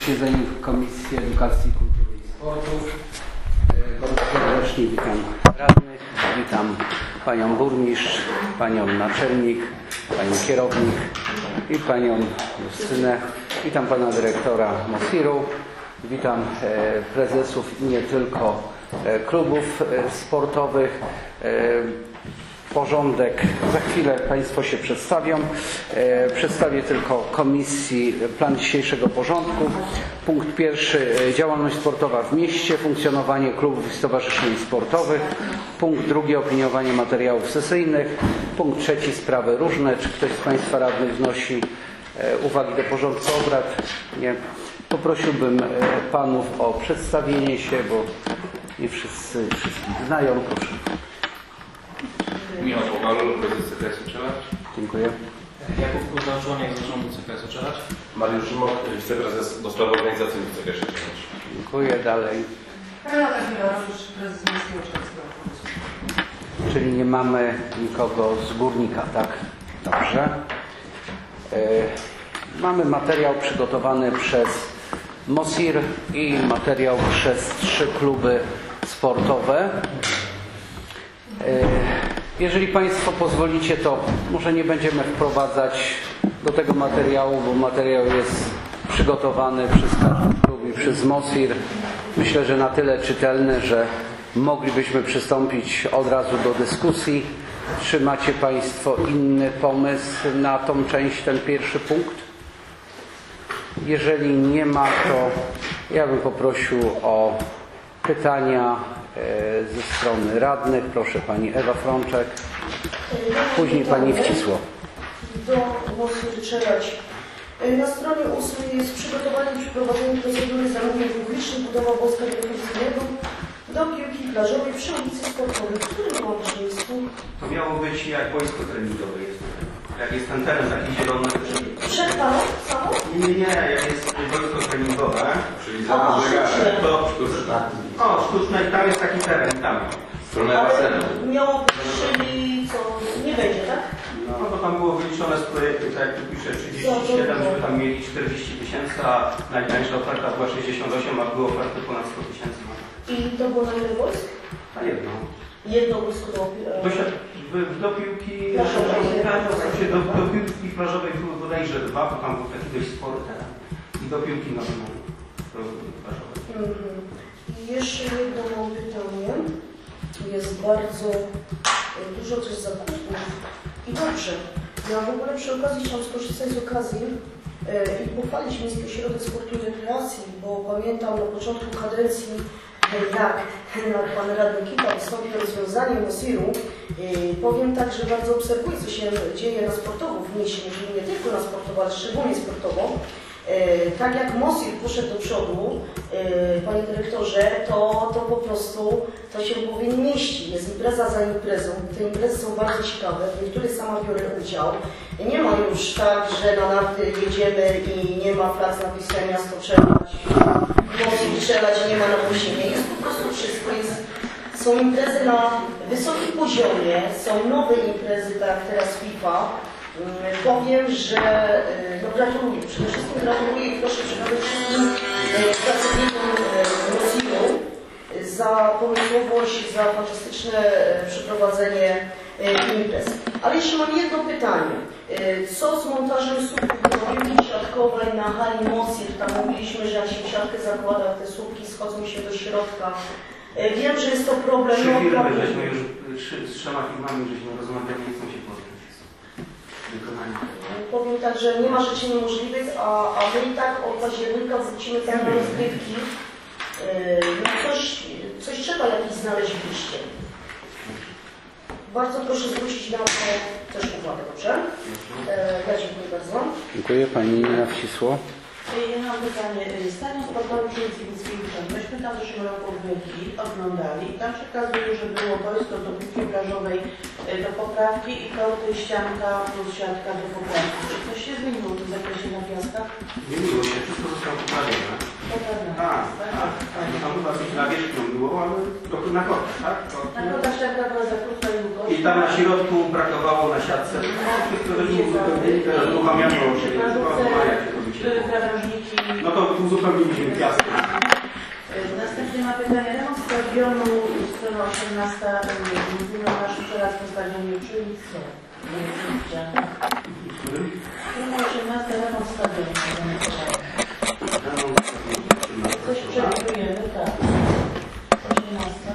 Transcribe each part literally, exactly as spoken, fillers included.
Posiedzeniu Komisji Edukacji, Kultury i Sportu. Bardzo serdecznie witam radnych, witam panią burmistrz, panią naczelnik, panią kierownik i panią Justynę. Witam pana dyrektora Mosiru, witam prezesów i nie tylko klubów sportowych. Porządek za chwilę państwo się przedstawią. E, przedstawię tylko komisji plan dzisiejszego porządku. Punkt pierwszy, działalność sportowa w mieście, funkcjonowanie klubów i stowarzyszeń sportowych. Punkt drugi, opiniowanie materiałów sesyjnych. Punkt trzeci, sprawy różne. Czy ktoś z państwa radnych wnosi e, uwagi do porządku obrad? Nie. Poprosiłbym e, panów o przedstawienie się, bo nie wszyscy wszystkich znają. Proszę. Michał Pogalu, prezes C K S Czelacz. Dziękuję. Jakub Kuzda, członek zarządu C K S Czelacz. Mariusz Rzymok, wiceprezes do spraw organizacyjnych C K S Czelacz. Dziękuję. Dalej. Renata Chmielewicz, prezes Miejskiego Urzędu. Czyli nie mamy nikogo z górnika, tak? Dobrze. E, mamy materiał przygotowany przez Mosir i materiał przez trzy kluby sportowe. E, Jeżeli państwo pozwolicie, to może nie będziemy wprowadzać do tego materiału, bo materiał jest przygotowany przez każdy klub i przez Mosir. Myślę, że na tyle czytelny, że moglibyśmy przystąpić od razu do dyskusji. Czy macie państwo inny pomysł na tą część, ten pierwszy punkt? Jeżeli nie ma, to ja bym poprosił o pytania ze strony radnych. Proszę pani Ewa Frączek, później pani Wcisło. Do Mosiru Czelacz. Na stronie ósmej jest przygotowanie i przeprowadzenie procedury zamówień publicznych budowa boiska rekreacyjnego do piłki plażowej przy ulicy Sportowej, w którym ma w miejscu. To miało być jak boisko treningowe jest. Jak jest ten teren taki zielony. Przed paną samo? Nie, nie, nie, jak jest boisko treningowe, czyli za A, sztuczne. to sztuczne. O, sztuczne i tam jest taki teren, tam. Stronę Ale basenu. miało być, czyli co, nie będzie, tak? No to tam było wyliczone z projektu, tak jak tu pisze trzydzieści siedem, żeby tam mieli czterdzieści tysięcy, a najtańsza oferta była sześćdziesiąt osiem, a było oferty ponad sto tysięcy. I to było na ile wojsk? A jedno. Jedno wojsko do... Do, do piłki Plażowej. do, do piłki plażowej były bodajże dwa, bo tam był taki dość spory teren. I do piłki nowej plażowej. Mhm. I jeszcze jedno mam pytanie. Tu jest bardzo dużo też zakupów. I dobrze. Ja w ogóle przy okazji chciałam skorzystać z okazji e, i pochwalić Miejski Ośrodek Sportu i Rekreacji, bo pamiętam na początku kadencji, jak pan radny Kita wystąpił rozwiązanie Mosiru. E, powiem tak, że bardzo obserwuję, co się dzieje na sportowo w mieście, nie tylko na sportowo, ale szczególnie sportowo. E, tak jak Mosir poszedł do przodu, e, panie dyrektorze, to, to po prostu to się w głowie nie mieści. Jest impreza za imprezą. Te imprezy są bardzo ciekawe, w niektórych sama biorę udział. Nie ma już tak, że na narty jedziemy i nie ma flag z napisem miasto Czelacz, Mosir Czelacz, nie ma nagłośnienia. Jest po prostu wszystko. Jest, są imprezy na wysokim poziomie, są nowe imprezy, tak jak teraz FIFA. Powiem, że no, gratuluję. Przede wszystkim gratuluję i proszę przekazać wszystkim pracownikom Mosiru za pomysłowość, za fantastyczne przeprowadzenie imprez. Ale jeszcze mam jedno pytanie. Co z montażem słupków do piłki siatkowej na hali Mosir? Tam mówiliśmy, że jak się siatkę zakłada, te słupki schodzą się do środka. Wiem, że jest to problem. Trzy no, firmy, żeśmy już trzy, z trzema firmami, żeśmy rozmawiali, nie chcą się podjąć. Wykonanie. Powiem tak, że nie ma rzeczy niemożliwych, a, a my i tak od października wrócimy tam na rozgrywki. Yy, coś, coś trzeba jakiś znaleźć w liście. Bardzo proszę zwrócić na to też uwagę, dobrze? Yy, ja dziękuję bardzo. Dziękuję. Pani Nina Wcisło. Ja mam pytanie. Stadion sportowy przy ulicy Mickiewicza. Myśmy tam w zeszłym roku byli, oglądali. Tam przekazują, że było boisko do piłki plażowej do poprawki i kołty ścianka plus siatka do poprawki. Czy coś się zmieniło w tym zakresie na piaskach? Zmieniło się, wszystko zostało poprawione. Poprawione. Tak, tak, tak. Tam chyba coś na wierzchu było, ale to na kotach, tak? Na kotach ścianka była za krótka i długo. I tam na środku brakowało na siatce. Wszystko żeśmy uzupełnili, teraz uruchamiano się. Krawężniki i... No to uzupełniliśmy piaskę. Następnie ma pytanie. Remont stadionu, strona osiemnasta, mówimy o naszym teraz po stadionie, czyli co? Strona osiemnasta, remont stadionu. Coś przewidujemy, tak. osiemnasta.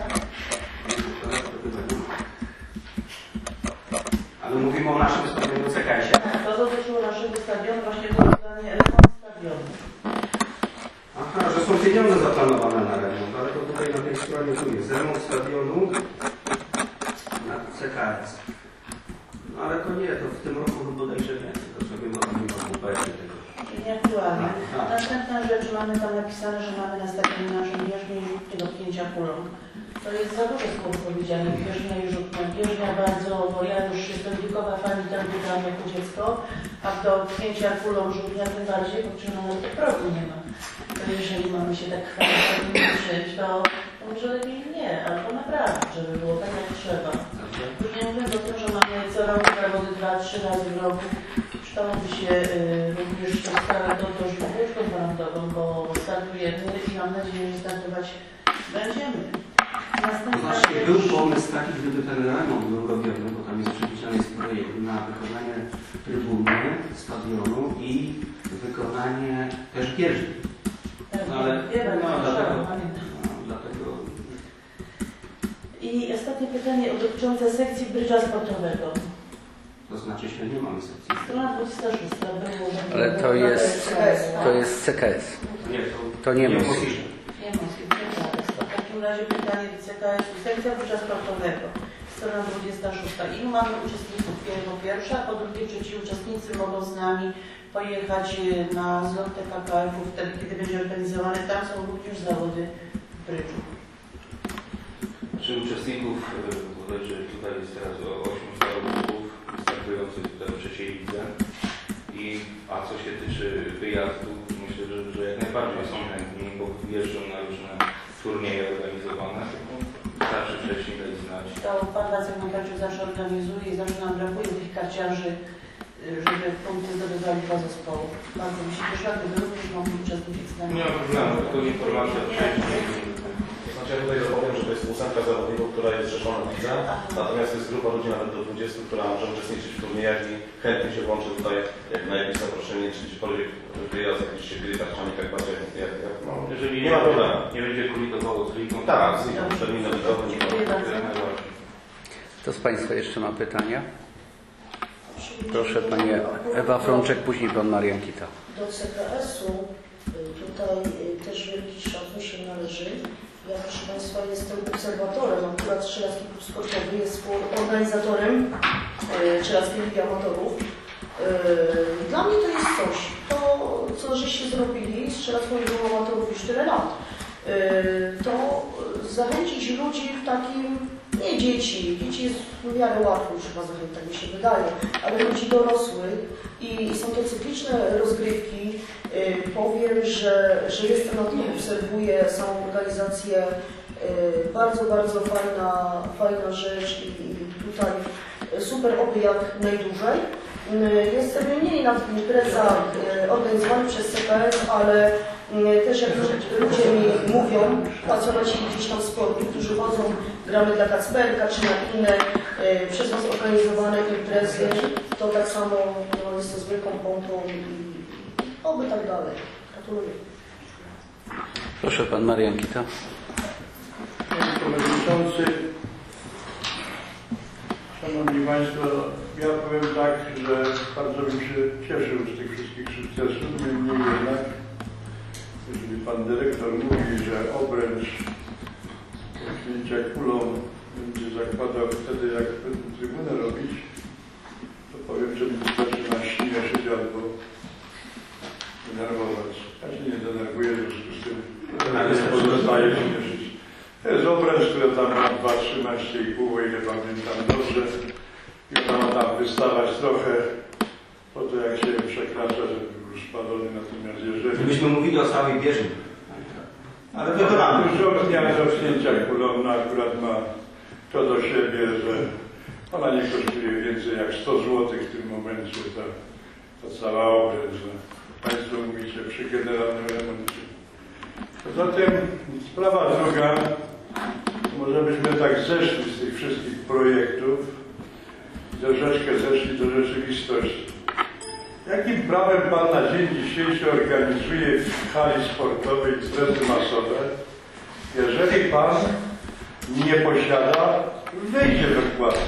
Ale mówimy o naszym stadionie C K S-ie. To dotyczyło naszego stadionu, właśnie wykonanie remont stadionu. Aha, że są pieniądze zaplanowane na remont, ale to tutaj na tej stronie tu jest remont stadionu na C K S. No ale to nie, to w tym roku bodajże nie, to sobie można nie powiedzieć tego. Nieaktualnie. Następna rzecz, mamy tam napisane, że mamy na stadionie naszym bieżnię i rzutki do pchnięcia kulą. To jest za dużo słów powiedziane, bieżnia i rzutnia. Bieżnia bardzo, bo ja już jestem wiekowa pani tam biegam jako dziecko, a do pchnięcia kulą rzutnia tym bardziej, bo przecież nawet progu nie ma. To jeżeli mamy się tak chwalić, to, to może lepiej nie, albo naprawdę, żeby było tak jak trzeba. Już nie mówiąc o tym, że mamy co roku zawody dwa, trzy razy w roku. Przydałoby się y, również starać to też łódką parandową, bo startujemy i mam nadzieję, że startować będziemy. Następna Właśnie rzecz- był pomysł taki, gdyby ten remont był robiony, bo tam jest przepisany z projektu na wykonanie trybuny, stadionu i wykonanie też bieżni. Tak, No ale wiele, no, no, dlatego, pamiętam. no, dlatego I ostatnie pytanie dotyczące sekcji brydża sportowego. to znaczy, że nie mamy sekcji. Strona dwudziesta szósta było. Ale to jest, to jest C K S. Nie, to, To nie ma. musisz. Nie ma sekcji C K S. W takim razie pytanie do C K S. Sekcja brydża sportowego. Strona dwudziesta szósta. Ilu mamy uczestników? Po pierwsze, a po drugie, czy ci uczestnicy mogą z nami pojechać na zlot T K K F-ów wtedy, kiedy będzie organizowany. Tam są również zawody w brydżu. Czy uczestników, bodajże tutaj jest teraz ośmiu zawodników startujących tutaj w trzeciej lidze. I, a co się tyczy wyjazdu, myślę, że, że jak najbardziej są chętni, bo jeżdżą na różne turnieje organizowane. Wystarczy wcześniej dać znać. To pan Wacek Makarczyk zawsze organizuje i zawsze nam brakuje tych karciarzy, żeby punkty zdobywali dwa zespołu. Bardzo mi się cieszyła, gdyby również mogli uczestniczyć z nami. Nie ma problemu, tylko informacja wcześniej. Znaczy ja tutaj dopowiem, że to jest ósemka zawodników, która jest zrzeszona w lidze, natomiast jest grupa ludzi nawet do dwudziestu, która może uczestniczyć w turniejach i chętnie się włączy tutaj, jak na jakieś zaproszenie, czy gdziekolwiek wyjazd, jakieś się gry tarczami, tak bardzo jak, jak, jak no, Jeżeli nie ma problemu. nie będzie kolitowało z ligą, Tak, z ligą terminem ligowym, nie ma problemu. Kto z Państwa jeszcze ma pytania? Proszę Pani Ewa Frączek, później Pan Marian Kita. Do C K S-u tutaj też wielki szacunek się należy. Ja, proszę Państwa, jestem obserwatorem, akurat Strzelecki Klub Sportowy jest organizatorem Strzeleckiej Ligi Amatorów. Dla mnie to jest coś, to co żeście zrobili z Strzelecką Ligą Amatorów już tyle lat, to zachęcić ludzi w takim, nie dzieci, dzieci jest w miarę łatwo już chyba zachęcić, tak mi się wydaje, ale ludzi dorosłych i są to cykliczne rozgrywki. Powiem, że, że jestem na tym, obserwuję samą organizację, bardzo, bardzo fajna, fajna rzecz i tutaj super, oby jak najdłużej. Jestem mniej na tych imprezach organizowanych przez C K S, ale też jak ludzie mi mówią, pasjonaci gdzieś tam sportu, którzy chodzą, gramy dla Kacperka czy na inne przez nas organizowane imprezy, to tak samo no, jest to z wielką pompą i oby tak dalej. Gratuluję. Proszę Pan Marian Kita. Panie Przewodniczący, Szanowni Państwo, ja powiem tak, że bardzo bym się cieszył z tych wszystkich sukcesów, niemniej jednak, jeżeli Pan Dyrektor mówi, że obręcz pchnięcia kulą będzie zakładał wtedy, jak będę trybunę robić, to powiem, że mi zaczyna śmieszyć albo denerwować. Ja się nie denerwuję, w związku z tym pozostaje śmieszyć. To jest obręcz, która tam ma dwa trzynaście i pół, o ile pamiętam dobrze. I ona ma tam wystawać trochę po to, jak się przekracza, żeby był spalony, natomiast jeżeli... Gdybyśmy mówili o całej bieżni. Ale wykonamy. Już dnia zamknięcia kulonna akurat ma to do siebie, że ona nie kosztuje więcej jak sto złotych w tym momencie, ta, ta cała obręcz. Państwo mówicie przy generalnym remoncie. Poza tym sprawa druga, może byśmy tak zeszli z tych wszystkich projektów i troszeczkę zeszli do rzeczywistości. Jakim prawem Pan na dzień dzisiejszy organizuje w hali sportowej imprezy masowe, jeżeli Pan nie posiada wejścia do wkładu?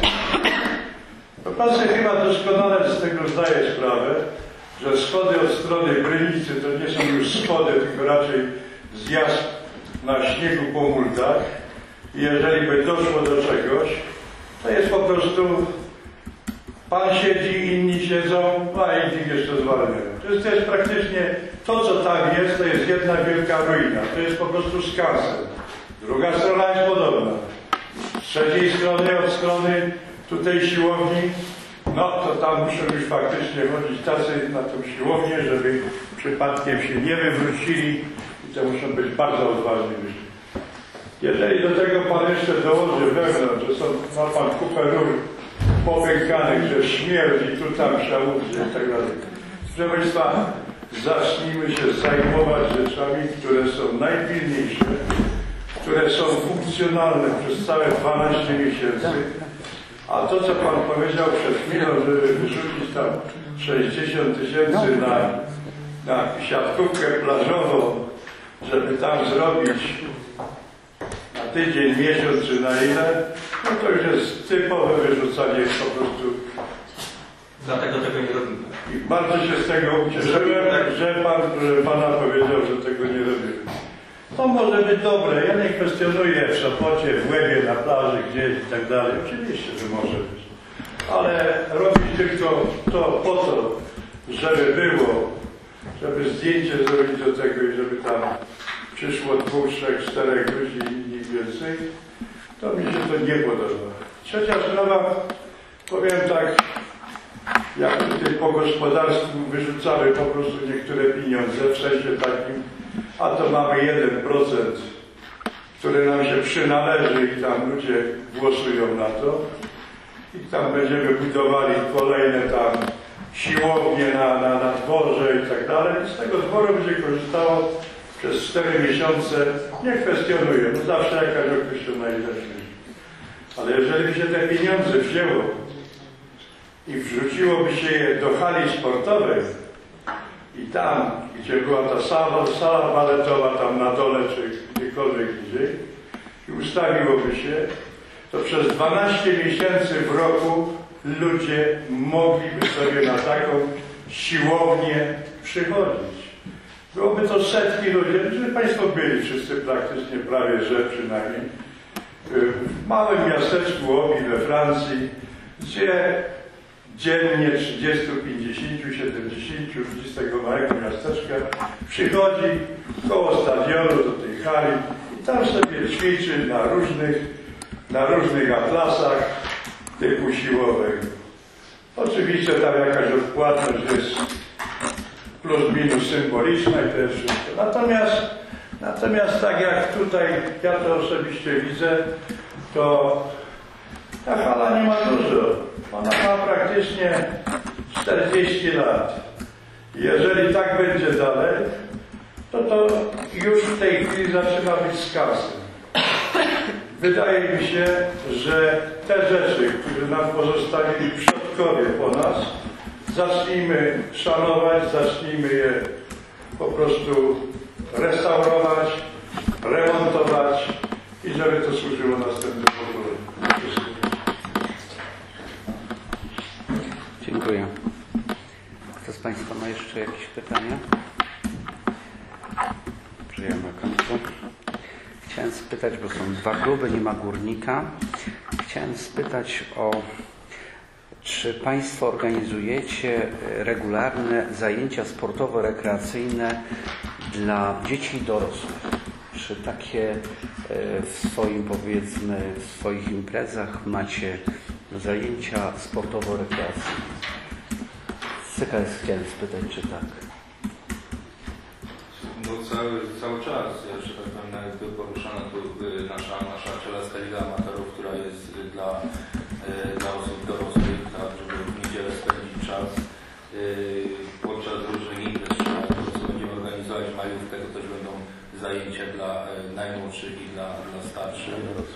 To Pan sobie chyba doskonale z tego zdaje sprawę, że schody od strony Brynicy to nie są już schody, tylko raczej zjazd na śniegu po multach. I jeżeli by doszło do czegoś, to jest po prostu Pan siedzi, inni siedzą, a inni jeszcze zwalniają. To jest, to jest praktycznie to, co tam jest, to jest jedna wielka ruina. To jest po prostu skansen. Druga strona jest podobna. Z trzeciej strony, od strony tutaj siłowni, no to tam muszą już faktycznie chodzić tacy na tą siłownię, żeby przypadkiem się nie wywrócili i to muszą być bardzo odważni ludzie. Jeżeli do tego Pan jeszcze dołoży wewnątrz, że są, ma Pan kupę rur popękanych, że śmierdzi tu, tam, szałudzi i tak dalej. Proszę Państwa, zacznijmy się zajmować rzeczami, które są najpilniejsze, które są funkcjonalne przez całe dwanaście miesięcy. A to, co Pan powiedział przed chwilą, żeby wyrzucić tam sześćdziesiąt tysięcy na, na siatkówkę plażową, żeby tam zrobić na tydzień, miesiąc czy na ile, no to już jest typowe wyrzucanie po prostu. Dlatego tego nie robimy. I bardzo się z tego ucieszyłem, że Pan, że Pana powiedział, że tego nie robimy. To może być dobre. Ja nie kwestionuję w Sopocie, w Łebie, na plaży, gdzieś i tak dalej. Oczywiście, że może być. Ale robić tylko to po to, żeby było, żeby zdjęcie zrobić do tego i żeby tam przyszło dwóch, trzech, czterech ludzi i nikt więcej, to mi się to nie podoba. Trzecia sprawa, powiem tak, jak tutaj po gospodarstwu wyrzucamy po prostu niektóre pieniądze, w sensie takim, a to mamy jeden procent, który nam się przynależy i tam ludzie głosują na to i tam będziemy budowali kolejne tam siłownie na, na, na dworze i tak dalej. Z tego dworu będzie korzystało przez cztery miesiące, nie kwestionuję, bo zawsze jakaś określona ilość. Ale jeżeli by się te pieniądze wzięło i wrzuciłoby się je do hali sportowej i tam, gdzie była ta sala, sala baletowa tam na dole, czy gdziekolwiek indziej, i ustawiłoby się, to przez dwanaście miesięcy w roku ludzie mogliby sobie na taką siłownię przychodzić. Byłoby to setki ludzi, żeby Państwo byli wszyscy praktycznie, prawie że przynajmniej, w małym miasteczku Obi we Francji, gdzie dziennie trzydzieści, pięćdziesiąt, siedemdziesiąt ludzi z tego małego miasteczka przychodzi koło stadionu do tej hali i tam sobie ćwiczy na różnych, na różnych atlasach typu siłowego. Oczywiście tam jakaś odpłatność jest plus minus symboliczna i to jest wszystko. Natomiast, natomiast tak jak tutaj ja to osobiście widzę, to ta hala nie ma dużo. Ona ma praktycznie czterdzieści lat. Jeżeli tak będzie dalej, to to już w tej chwili zaczyna być skasem. Wydaje mi się, że te rzeczy, które nam pozostawili przodkowie po nas, zacznijmy szanować, zacznijmy je po prostu restaurować, remontować i żeby to służyło następnym pokoleniom. Dziękuję. Kto z Państwa ma jeszcze jakieś pytania? Przyjemne końcu. Chciałem spytać, bo są dwa kluby, nie ma górnika. Chciałem spytać o, czy Państwo organizujecie regularne zajęcia sportowo-rekreacyjne dla dzieci i dorosłych? Czy takie w swoim, powiedzmy, w swoich imprezach macie zajęcia sportowo-rekreacyjne? C K S chciałem spytać, czy tak? No cały, cały czas, ja że tak powiem, nawet był poruszana tu nasza, nasza Czeladska Liga Amatorów, która jest dla, dla osób dorosłych, tak, żeby w niedzielę spędzić czas podczas różnych imprez, czy zajęcia dla najmłodszych i dla, dla starszych.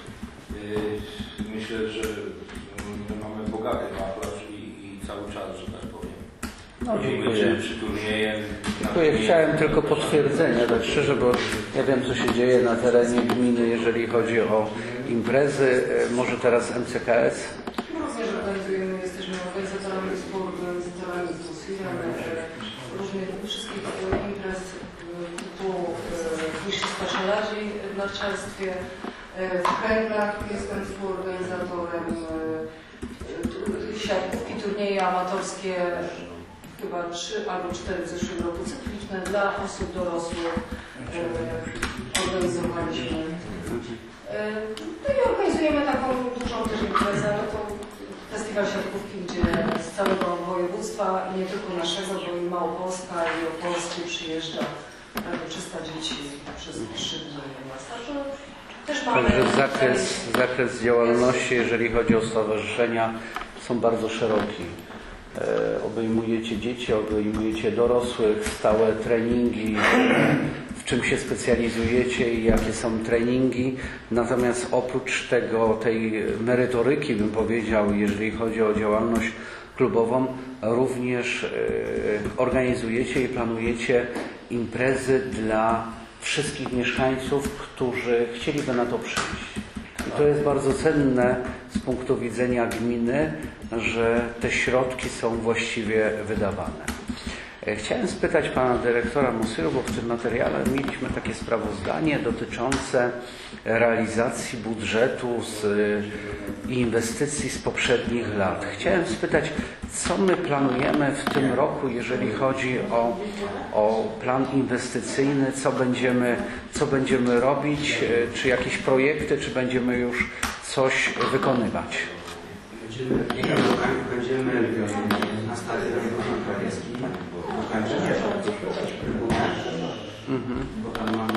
Myślę, że my mamy bogaty wachlarz i, i cały czas, że tak powiem. No, dziękuję. Przy turniejem. Dziękuję. Chciałem tylko potwierdzenia, tak szczerze, bo ja wiem, co się dzieje na terenie gminy, jeżeli chodzi o imprezy. Może teraz M C K S? Również organizujemy, jesteśmy organizatorami, współorganizatorami z WOSIR-em różnych wszystkich imprez typu Mistrzostwa Szalarzy w narciarstwie. W Kręglach jestem współorganizatorem siatkówki, turnieje amatorskie, chyba trzy albo cztery w zeszłym roku, cykliczne dla osób dorosłych organizowaliśmy. No i organizujemy taką dużą też imprezę, no to festiwal siatkówki, gdzie z całego województwa i nie tylko naszego, bo i Małopolska i Opolski przyjeżdża prawie trzysta dzieci przez trzy dni. Także też mamy Także zakres, zakres działalności, jeżeli chodzi o stowarzyszenia, są bardzo szeroki. E, obejmujecie dzieci, obejmujecie dorosłych, stałe treningi, w czym się specjalizujecie i jakie są treningi. Natomiast oprócz tego, tej merytoryki, bym powiedział, jeżeli chodzi o działalność klubową, również e, organizujecie i planujecie imprezy dla wszystkich mieszkańców, którzy chcieliby na to przyjść. I to jest bardzo cenne z punktu widzenia gminy, że te środki są właściwie wydawane. Chciałem spytać pana dyrektora Musyru, bo w tym materiale mieliśmy takie sprawozdanie dotyczące realizacji budżetu z inwestycji z poprzednich lat. Chciałem spytać, co my planujemy w tym roku, jeżeli chodzi o, o plan inwestycyjny, co będziemy, co będziemy robić, czy jakieś projekty, czy będziemy już coś wykonywać? Będziemy, będziemy na stadionie Krawieckim kończyć mhm. bo tam mamy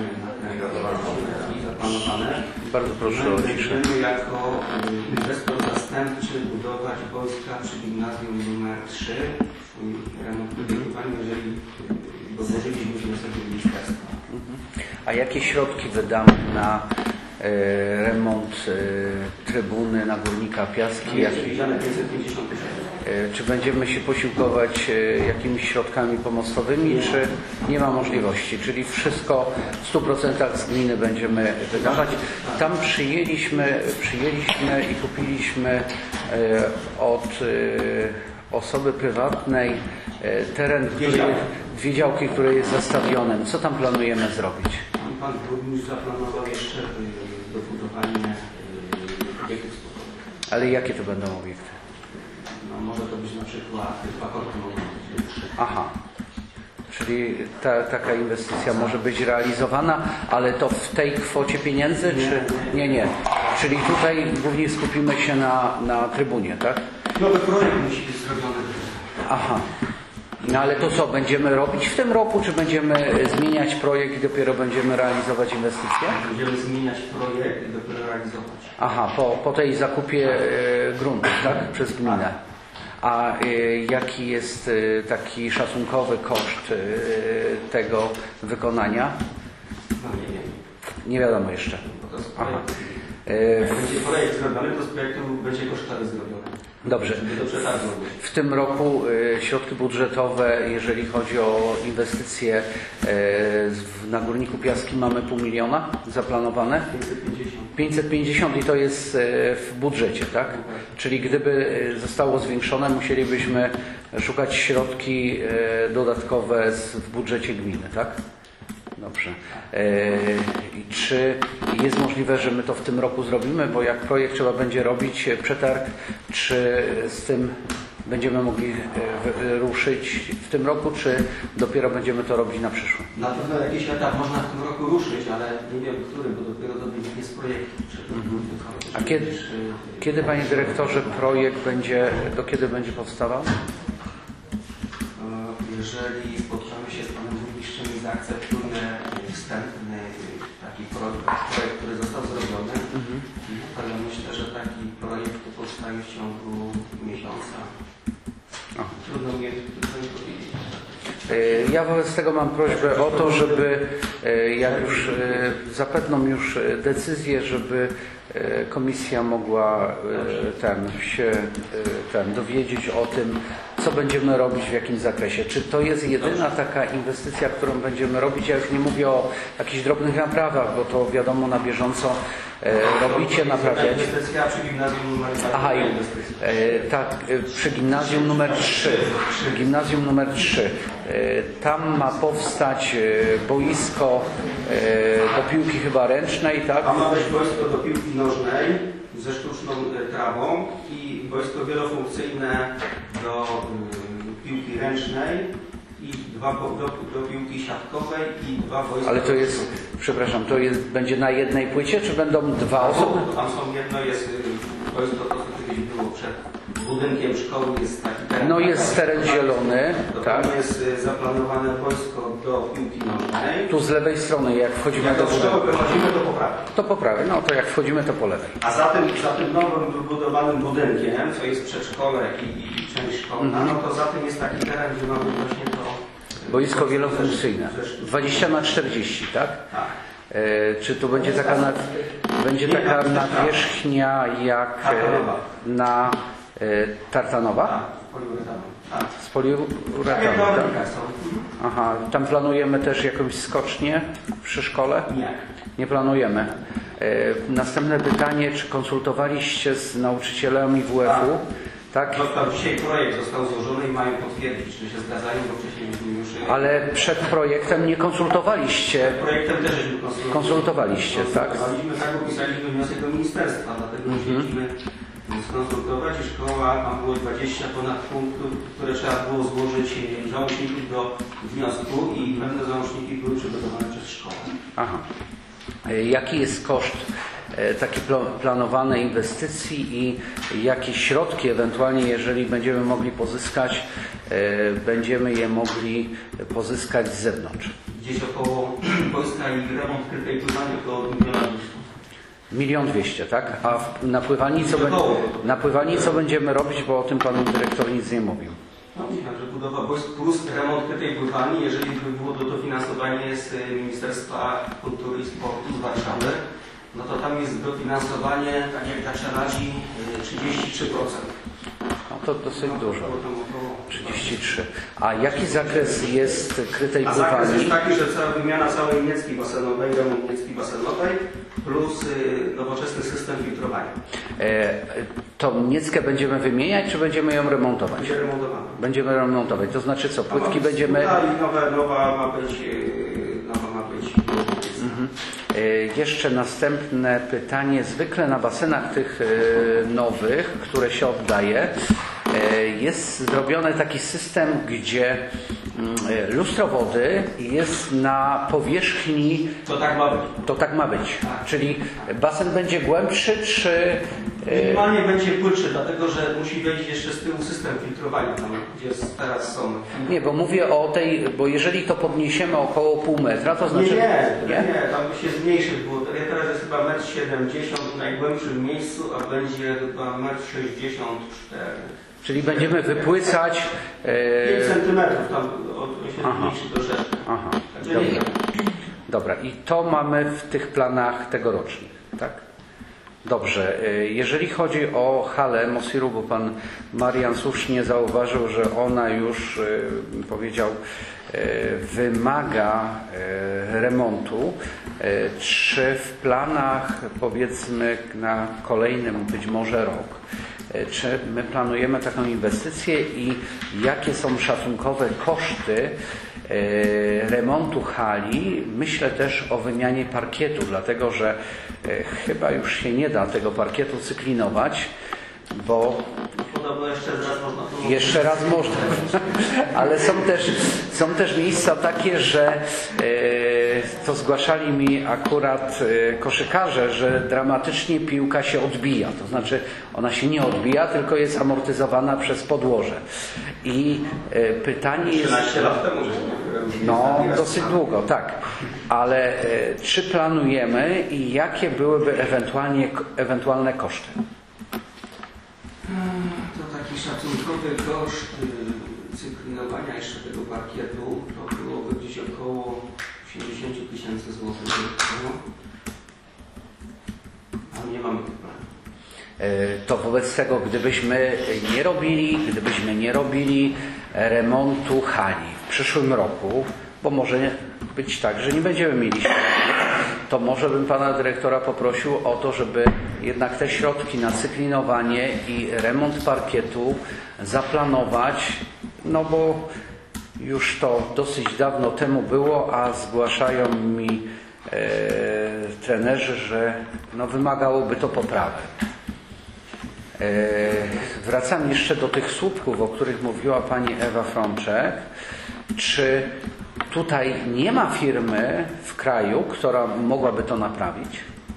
zaplanowane. Bardzo proszę o ciszę. Będziemy jako inwestor zastępczy budować wojska przy gimnazjum numer trzy. Swój remont budowany, jeżeli go włożyliśmy sobie w ministerstwo. Mhm. A jakie środki wydamy na e, remont e, trybuny na Górnika Piaski? Jak, pięćset pięćdziesiąt tysięcy. Czy będziemy się posiłkować jakimiś środkami pomostowymi, czy nie ma możliwości? Czyli wszystko w stu procentach z gminy będziemy wydawać. Tam przyjęliśmy, przyjęliśmy i kupiliśmy od osoby prywatnej teren, który, dwie działki, które jest zastawionym. Co tam planujemy zrobić? Pan burmistrz zaplanował jeszcze dobudowanie obiektów sportowych. Ale jakie to będą obiekty? No, może to być na przykład dwa korty mogą być. Aha. Czyli ta, taka inwestycja może być realizowana, ale to w tej kwocie pieniędzy, czy nie, nie. Czyli tutaj głównie skupimy się na, na trybunie, tak? Nowy projekt musi być zrobiony. Aha. No ale to co, będziemy robić w tym roku, czy będziemy zmieniać projekt i dopiero będziemy realizować inwestycje? Będziemy zmieniać projekt i dopiero realizować. Aha, po, po tej zakupie e, gruntu, tak? Przez gminę. A e, jaki jest e, taki szacunkowy koszt e, tego wykonania? No nie wiem. Nie wiadomo jeszcze. Bo to jest Aha. projekt. Jak będzie projekt zrobiony, to z projektu będzie kosztowy zrobione. Dobrze. Żeby to przetargu. W tym roku e, środki budżetowe, jeżeli chodzi o inwestycje e, na Górniku Piaskim, mamy pół miliona zaplanowane? pięćset pięćdziesiąt. pięćset pięćdziesiąt i to jest e, w budżecie, tak? Czyli gdyby zostało zwiększone, musielibyśmy szukać środki e, dodatkowe z, w budżecie gminy, tak? Dobrze. E, czy jest możliwe, że my to w tym roku zrobimy? Bo jak projekt trzeba będzie robić przetarg, czy z tym będziemy mogli e, ruszyć w tym roku, czy dopiero będziemy to robić na przyszły? Na pewno jakiś etap można w tym roku ruszyć, ale nie wiem w którym, bo dopiero to wyniknie z projektu. Mhm. A kiedy, kiedy, panie dyrektorze, projekt będzie, do kiedy będzie powstawał? Jeżeli spotkamy się z panem burmistrzem i zaakceptuje wstępny taki projekt, projekt który został zrobiony, mhm. to ja myślę, że taki projekt powstaje w ciągu miesiąca. O. Trudno mnie tutaj powiedzieć. E, Ja wobec tego mam prośbę o to, żeby e, jak już e, zapewną już e, decyzję, żeby e, komisja mogła e, ten, się e, ten, dowiedzieć o tym, co będziemy robić, w jakim zakresie. Czy to jest jedyna taka inwestycja, którą będziemy robić? Ja już nie mówię o jakichś drobnych naprawach, bo to wiadomo na bieżąco e, robicie, naprawiać. Inwestycja przy gimnazjum numer dwa. Aha, i, e, tak, e, przy gimnazjum numer trzy. Gimnazjum numer trzy. E, tam ma powstać e, boisko e, do piłki chyba ręcznej, tak? A ma być boisko do piłki nożnej ze sztuczną e, trawą i boisko wielofunkcyjne do y, piłki ręcznej i dwa do, do piłki siatkowej i dwa boiska. Ale to jest, przepraszam, to jest, będzie na jednej płycie, czy będą dwa osoby? Tam są jedno, jest y, boisko, to co kiedyś było przed budynkiem szkoły, jest taki teren. No jest teren zielony, to tak? tam jest y, zaplanowane boisko do piłki nożnej. Tu z lewej strony, jak wchodzimy Jak do do szkoły budynku. wychodzimy do poprawy. To po prawej, no to jak wchodzimy, to po lewej. A za tym, za tym nowym wybudowanym budynkiem, co jest przedszkole i, i część szkolna, Mhm. no to za tym jest taki teren, gdzie mamy właśnie to... Boisko wielofunkcyjne. dwadzieścia na czterdzieści, tak? Tak. E, czy tu będzie taka, nad, będzie taka nawierzchnia jak Tartanowa. e, na e, Tartanowa? Tak, poliuretanu. Tak. Z poliuretanu, Takie tak? warunki są. Aha, tam planujemy też jakąś skocznię przy szkole? Nie. Nie planujemy. E, następne pytanie, czy konsultowaliście z nauczycielami W F u? Tak? No to dzisiaj projekt został złożony i mają potwierdzić, czy się zgadzają, bo wcześniej myśmy już... Ale przed projektem nie konsultowaliście. Projektem też żeśmy konsultowali. Konsultowaliście, tak? Konsultowaliśmy, tak, bo pisaliśmy wniosek do ministerstwa, dlatego Mhm. musieliśmy skonsultować i szkoła, tam było dwadzieścia ponad punktów, które trzeba było złożyć załączników do wniosku i pewne załączniki były przygotowane przez szkołę. Aha. E, Jaki jest koszt e, takiej pl- planowanej inwestycji i jakie środki ewentualnie, jeżeli będziemy mogli pozyskać, e, będziemy je mogli pozyskać z zewnątrz? Gdzieś około boiska i remont krytej pływania około miliona dwieście. Milion dwieście, tak? A w- na pływalni co, będzie, Około. na pływalni co będziemy robić, bo o tym pan dyrektor nic nie mówił. No myślę, że budowa boisk plus remont krytej pływalni, jeżeli by było to dofinansowanie z y, Ministerstwa Kultury i Sportu z Warszawy, no to tam jest dofinansowanie, tak jak Kasia radzi, y, trzydzieści trzy procent. No to dosyć No, dużo. było tam około- trzydzieści trzy. A jaki zakres jest krytej A zakres pływalni? jest taki, że cała wymiana całej niecki basenowej, remont niecki basenowej plus y, nowoczesny system filtrowania. E, tą nieckę będziemy wymieniać, czy będziemy ją remontować? Będzie remontowana. Będziemy remontować. To znaczy co, płytki będziemy... Tak, i nowe, nowa ma być, y, nowa ma być. Mhm. E, Jeszcze następne pytanie. Zwykle na basenach tych e, nowych, które się oddaje, e, jest zrobiony taki system, gdzie mm, e, lustro wody jest na powierzchni, To tak ma być. to tak ma być. Czyli basen będzie głębszy, czy... e, Minimalnie będzie płytszy, dlatego że musi wejść jeszcze z tyłu system filtrowania, tam gdzie teraz są. Nie, bo mówię o tej, bo jeżeli to podniesiemy około pół metra, to Nie, znaczy... nie, nie, nie, tam by się zmniejszył, bo teraz jest chyba metr siedemdziesiąt w najgłębszym miejscu, a będzie chyba metr sześćdziesiąt cztery. Czyli będziemy wypłycać... e, pięć centymetrów tam od się Aha. zmniejszy troszeczkę. Aha, Także nie dobra. Dobra, i to mamy w tych planach tegorocznych, tak? Dobrze, e, jeżeli chodzi o halę Mosiru, bo pan Marian słusznie zauważył, że ona już, e, powiedział, e, wymaga e, remontu. E, Czy w planach, powiedzmy, na kolejnym być może rok, e, czy my planujemy taką inwestycję i jakie są szacunkowe koszty e, remontu hali? Myślę też o wymianie parkietu, dlatego że e, chyba już się nie da tego parkietu cyklinować, bo Podobno jeszcze raz można to jeszcze raz można, ale są też, są też miejsca takie, że e, to zgłaszali mi akurat e, koszykarze, że dramatycznie piłka się odbija. To znaczy ona się nie odbija, tylko jest amortyzowana przez podłoże. I e, pytanie jest... trzynaście lat temu, że No, dosyć długo, tak. Ale e, czy planujemy i jakie byłyby ewentualnie, ewentualne koszty? To taki szacunkowy koszt, y, cyklinowania jeszcze tego parkietu, to byłoby gdzieś około osiemdziesiąt tysięcy złotych. A nie mamy tych planów. To wobec tego, gdybyśmy nie robili, gdybyśmy nie robili remontu hali w przyszłym roku, bo może być tak, że nie będziemy mieli środków, to może bym pana dyrektora poprosił o to, żeby jednak te środki na cyklinowanie i remont parkietu zaplanować, no bo już to dosyć dawno temu było, a zgłaszają mi e, trenerzy, że no, wymagałoby to poprawy. E, wracam jeszcze do tych słupków, o których mówiła pani Ewa Frączek. Czy tutaj nie ma firmy w kraju, która mogłaby to naprawić?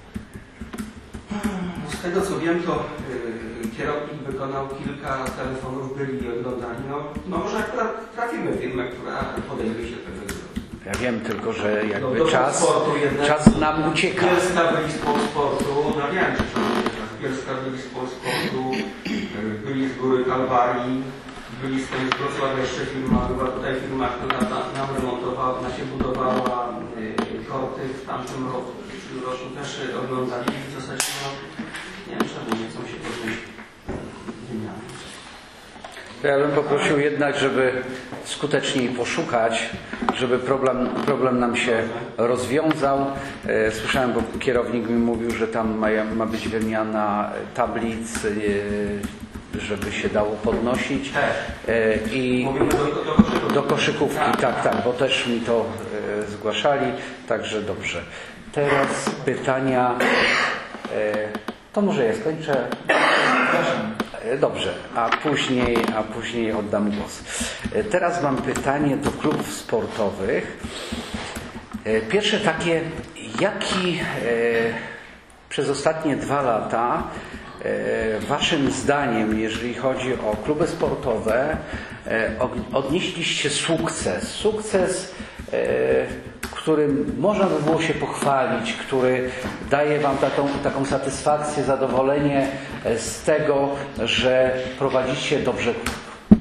Z tego co wiem, to yy, kierownik wykonał kilka telefonów, byli i oglądali. No, no może akurat trafimy w firmę, która podejmie się tego zrobić. Ja wiem tylko, że jakby No, czas, jednak, czas nam ucieka. Bielska byli z Polsportu, no wiem, że to Bielska byli z Polsportu, yy, byli z Góry Kalwarii, byli z tej z Wrocławia jeszcze firma, była tutaj firma, która nam remontowała, ona się budowała yy, korty w tamtym roku. W tym roku też oglądali i w zasadzie no, nie wiem czemu nie chcą się podnieść wymiany. To ja bym poprosił jednak, żeby skuteczniej poszukać, żeby problem, problem nam się rozwiązał. Słyszałem, bo kierownik mi mówił, że tam ma, ma być wymiana tablic, żeby się dało podnosić. I Mówimy do, do, koszykówki. do koszykówki, tak, tak, bo też mi to zgłaszali, także dobrze. Teraz pytania, to może ja skończę. Dobrze, a później, a później oddam głos. Teraz mam pytanie do klubów sportowych. Pierwsze takie, jaki przez ostatnie dwa lata waszym zdaniem, jeżeli chodzi o kluby sportowe, odnieśliście sukces? Sukces, którym można by było się pochwalić, który daje wam taką, taką satysfakcję, zadowolenie z tego, że prowadzicie dobrze klub.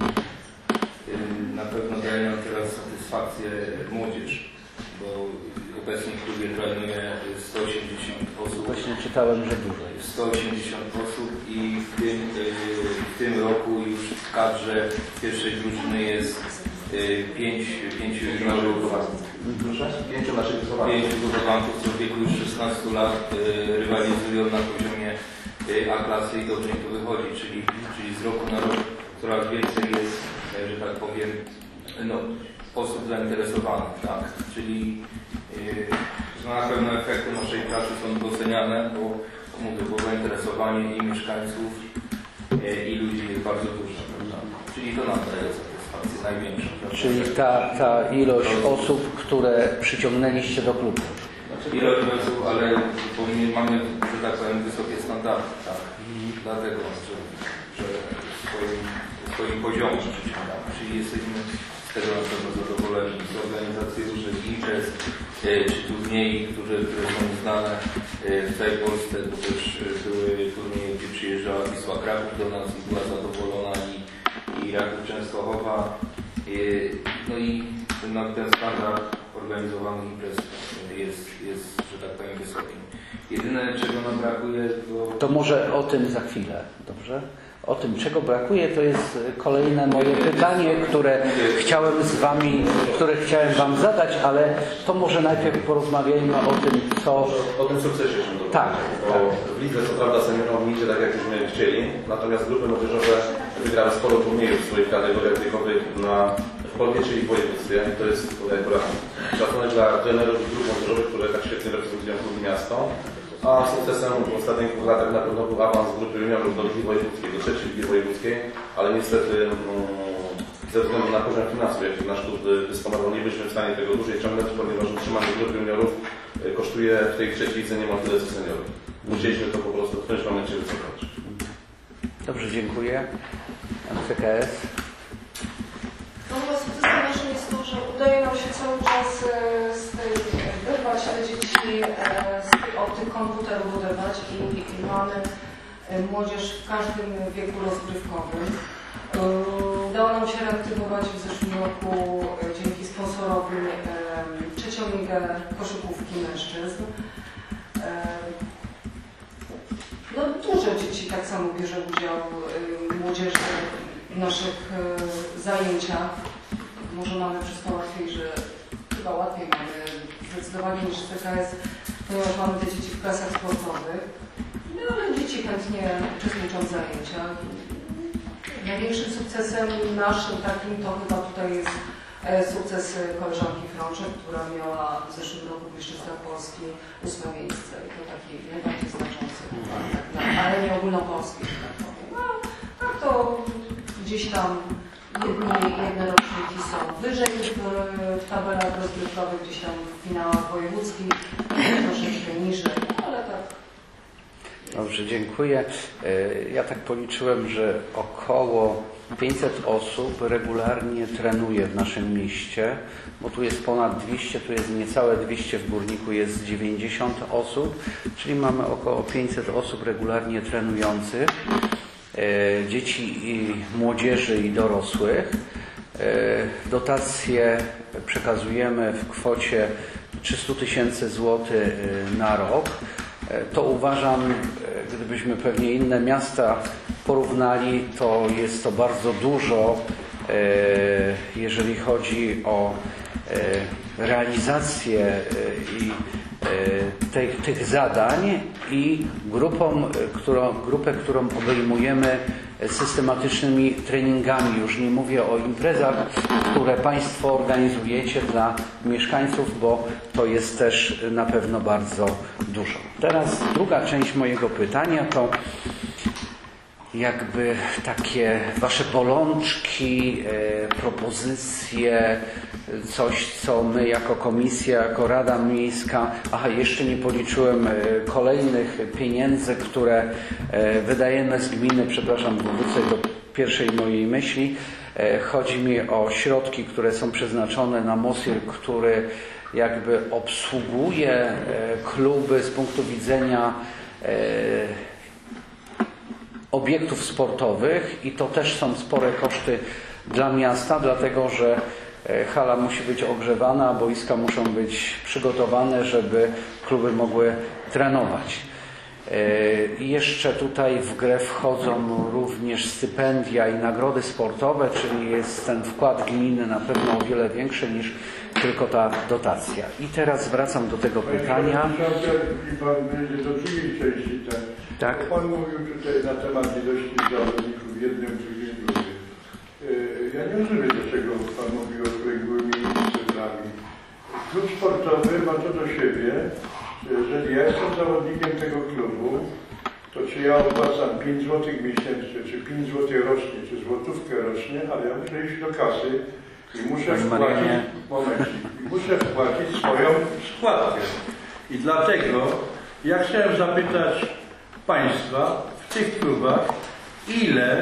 Na pewno daje nam teraz satysfakcję młodzież, bo obecnie w klubie trenuje sto osiemdziesiąt osób. Właśnie czytałem, że dużo jest. sto osiemdziesiąt osób i w tym, w tym roku już w kadrze pierwszej drużyny jest pięć, pięciu juniorów, Pięciu naszych pięciu wychowanków, co w wieku już szesnastu lat rywalizują na poziomie A klasy i dobrze im to wychodzi, czyli, czyli z roku na rok coraz więcej jest, że tak powiem, no, osób zainteresowanych, tak? Czyli yy, na pewno efekty naszej pracy są doceniane, bo mówię, bo zainteresowanie i mieszkańców yy, i ludzi jest bardzo duże, prawda? Czyli to nam daje satysfakcję największą. Prawda? Czyli ta, ta ilość osób, które przyciągnęliście do klubu. Ilość osób, ale bo my mamy, że tak powiem, wysokie standardy, tak? Dlatego, że, że w swoim, w swoim poziomie przyciągamy. Czyli jesteśmy z tego na pewno zadowoleni z organizacji różnych imprez czy turniejów, które, które są znane w całej Polsce, bo też były turnieje, gdzie przyjeżdżała Wisła Kraków do nas i była zadowolona i, i Raków Częstochowa. No i ten, ten standard organizowanych imprez jest, jest, że tak powiem, wysoki. Jedyne, czego nam brakuje, to... To może o tym za chwilę, dobrze? O tym, czego brakuje, to jest kolejne moje pytanie, które chciałem z wami, które chciałem wam zadać, ale to może najpierw porozmawiajmy o tym, co... O tym sukcesie się Tak, bo tak. w lidze co prawda seniorom nie idzie tak, jakbyśmy chcieli, natomiast grupy młodzieżowe wygrały sporo turniejów w swoich kategoriach wiekowych na w powiecie i w województwie. To jest akurat szacunek dla trenerów i grup młodzieżowych, które tak świetnie reprezentują klub i miasto. A sukcesem w ostatnich dwóch latach na pewno był awans z grupy juniorów do Ligi Wojewódzkiej, do trzeciej Ligi Wojewódzkiej, ale niestety mm, ze względu na poziom finansów, jaki nasz klub dysponował, nie byliśmy w stanie tego dłużej ciągnąć, ponieważ utrzymanie grupy juniorów kosztuje w tej trzeciej lidze niemal tyle co seniorów. Musieliśmy to po prostu w którymś momencie wycofać. Dobrze, dziękuję. M C K S. No chyba sukcesem naszym jest to, że udaje nam się cały czas z tej wyrwać te dzieci z tych, od tych komputerów oderwać i, i mamy młodzież w każdym wieku rozgrywkowym. Udało nam się reaktywować w zeszłym roku dzięki sponsorowi trzecią ligę koszykówki mężczyzn. No, dużo dzieci tak samo bierze udział, młodzieży w naszych zajęciach. Może mamy przez to łatwiej, że chyba łatwiej mamy zdecydowanie niż C K S, ponieważ mamy te dzieci w klasach sportowych. No ale dzieci chętnie uczestniczą w zajęciach. Największym sukcesem naszym takim to chyba tutaj jest sukces koleżanki Frączek, która miała w zeszłym roku w Mistrzostwach Polski ósme miejsce. I to taki najbardziej znaczący, tak, ale nie ogólnopolski, że tak powiem. No, tak to gdzieś tam jedni, jedne roczniki są wyżej w, w tabelach rozgrywkowych, gdzieś tam w finałach wojewódzkich, troszeczkę niżej, ale tak. Dobrze, dziękuję. Ja tak policzyłem, że około pięćset osób regularnie trenuje w naszym mieście, bo tu jest ponad dwieście, tu jest niecałe dwieście, w Górniku jest dziewięćdziesiąt osób, czyli mamy około pięćset osób regularnie trenujących, dzieci i młodzieży i dorosłych. Dotacje przekazujemy w kwocie trzysta tysięcy złotych na rok. To uważam, gdybyśmy pewnie inne miasta porównali, to jest to bardzo dużo, jeżeli chodzi o realizację i tych, tych zadań i grupą, którą, grupę, którą obejmujemy systematycznymi treningami. Już nie mówię o imprezach, które Państwo organizujecie dla mieszkańców, bo to jest też na pewno bardzo dużo. Teraz druga część mojego pytania to jakby takie Wasze bolączki, e, propozycje, coś, co my jako komisja, jako Rada Miejska, aha, jeszcze nie policzyłem e, kolejnych pieniędzy, które e, wydajemy z gminy, przepraszam, wrócę do pierwszej mojej myśli. E, chodzi mi o środki, które są przeznaczone na MOSIR, który jakby obsługuje e, kluby z punktu widzenia e, obiektów sportowych i to też są spore koszty dla miasta, dlatego że hala musi być ogrzewana, boiska muszą być przygotowane, żeby kluby mogły trenować. I jeszcze tutaj w grę wchodzą również stypendia i nagrody sportowe, czyli jest ten wkład gminy na pewno o wiele większy niż tylko ta dotacja. I teraz wracam do tego pytania. I Pan będzie do drugiej części. Tak. Tak. Pan mówił tutaj na temat ilości zawodników w jednym czy w innym klubie. Ja nie rozumiem, dlaczego Pan mówił o kręgłymi cyframi. Klub sportowy ma to do siebie, że jeżeli ja jestem zawodnikiem tego klubu, to czy ja opłacam pięć złotych miesięcznie, czy pięć złotych rocznie, czy złotówkę rocznie, ale ja muszę iść do kasy i muszę wpłacić, momencik, i muszę wpłacić swoją składkę. I dlatego ja chciałem zapytać Państwa w tych klubach, ile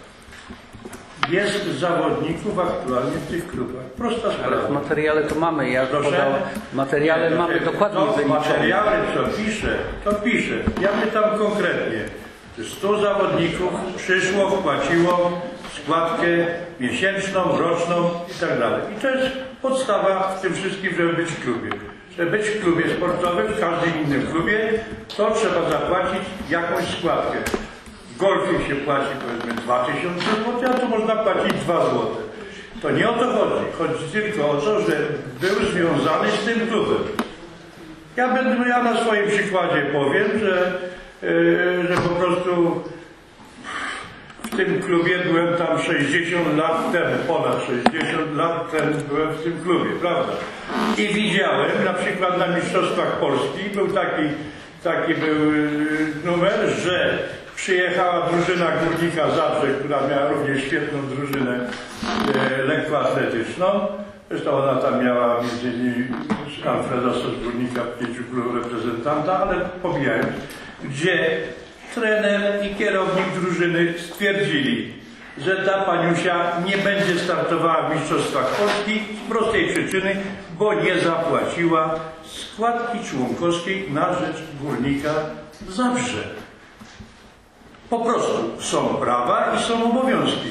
jest zawodników aktualnie w tych klubach. Prosta sprawa. Ale w materiale to mamy, ja Proszę? podał, w materiale Nie, mamy nie, dokładnie no, w wyliczone. materiale co piszę, to piszę. Ja pytam konkretnie. stu zawodników przyszło, wpłaciło składkę miesięczną, roczną i tak dalej. I to jest podstawa w tym wszystkim, żeby być w klubie. Żeby być w klubie sportowym, w każdym innym klubie, to trzeba zapłacić jakąś składkę. W golfie się płaci powiedzmy dwa tysiące złotych, a tu można płacić dwa złote. To nie o to chodzi. Chodzi tylko o to, że był związany z tym klubem. Ja będę, ja na swoim przykładzie powiem, że, yy, że po prostu w tym klubie byłem tam sześćdziesiąt lat temu, ponad sześćdziesiąt lat temu byłem w tym klubie, prawda? I widziałem, na przykład na Mistrzostwach Polski był taki, taki był numer, że przyjechała drużyna Górnika Zabrze, która miała również świetną drużynę e, lekkoatletyczną. Zresztą ona tam miała między innymi Alfreda z Górnika, pięciu reprezentanta, ale pomijając, gdzie trener i kierownik drużyny stwierdzili, że ta paniusia nie będzie startowała w Mistrzostwach Polski z prostej przyczyny, bo nie zapłaciła składki członkowskiej na rzecz Górnika Zabrze. Po prostu są prawa i są obowiązki.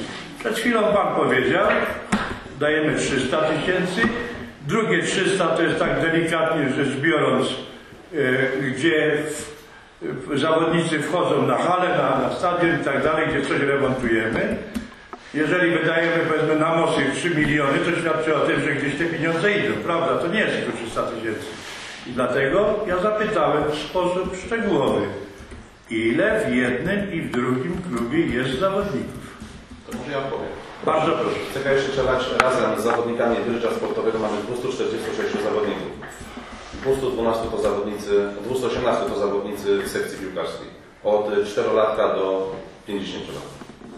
Przed chwilą Pan powiedział, dajemy trzysta tysięcy, drugie trzysta to jest tak delikatnie rzecz biorąc, gdzie zawodnicy wchodzą na halę, na, na stadion i tak dalej, gdzie coś remontujemy. Jeżeli wydajemy powiedzmy na mosty trzy miliony, to świadczy o tym, że gdzieś te pieniądze idą, prawda? To nie jest tylko trzysta tysięcy. I dlatego ja zapytałem w sposób szczegółowy, ile w jednym i w drugim klubie jest zawodników. To może ja odpowiem. Bardzo proszę. C K S Strzelać razem z zawodnikami dyrycza sportowego mamy dwieście czterdzieści sześć zawodników. dwieście dwanaście to zawodnicy, dwieście osiemnaście to zawodnicy w sekcji piłkarskiej. Od czterolatka do pięćdziesięciu lat.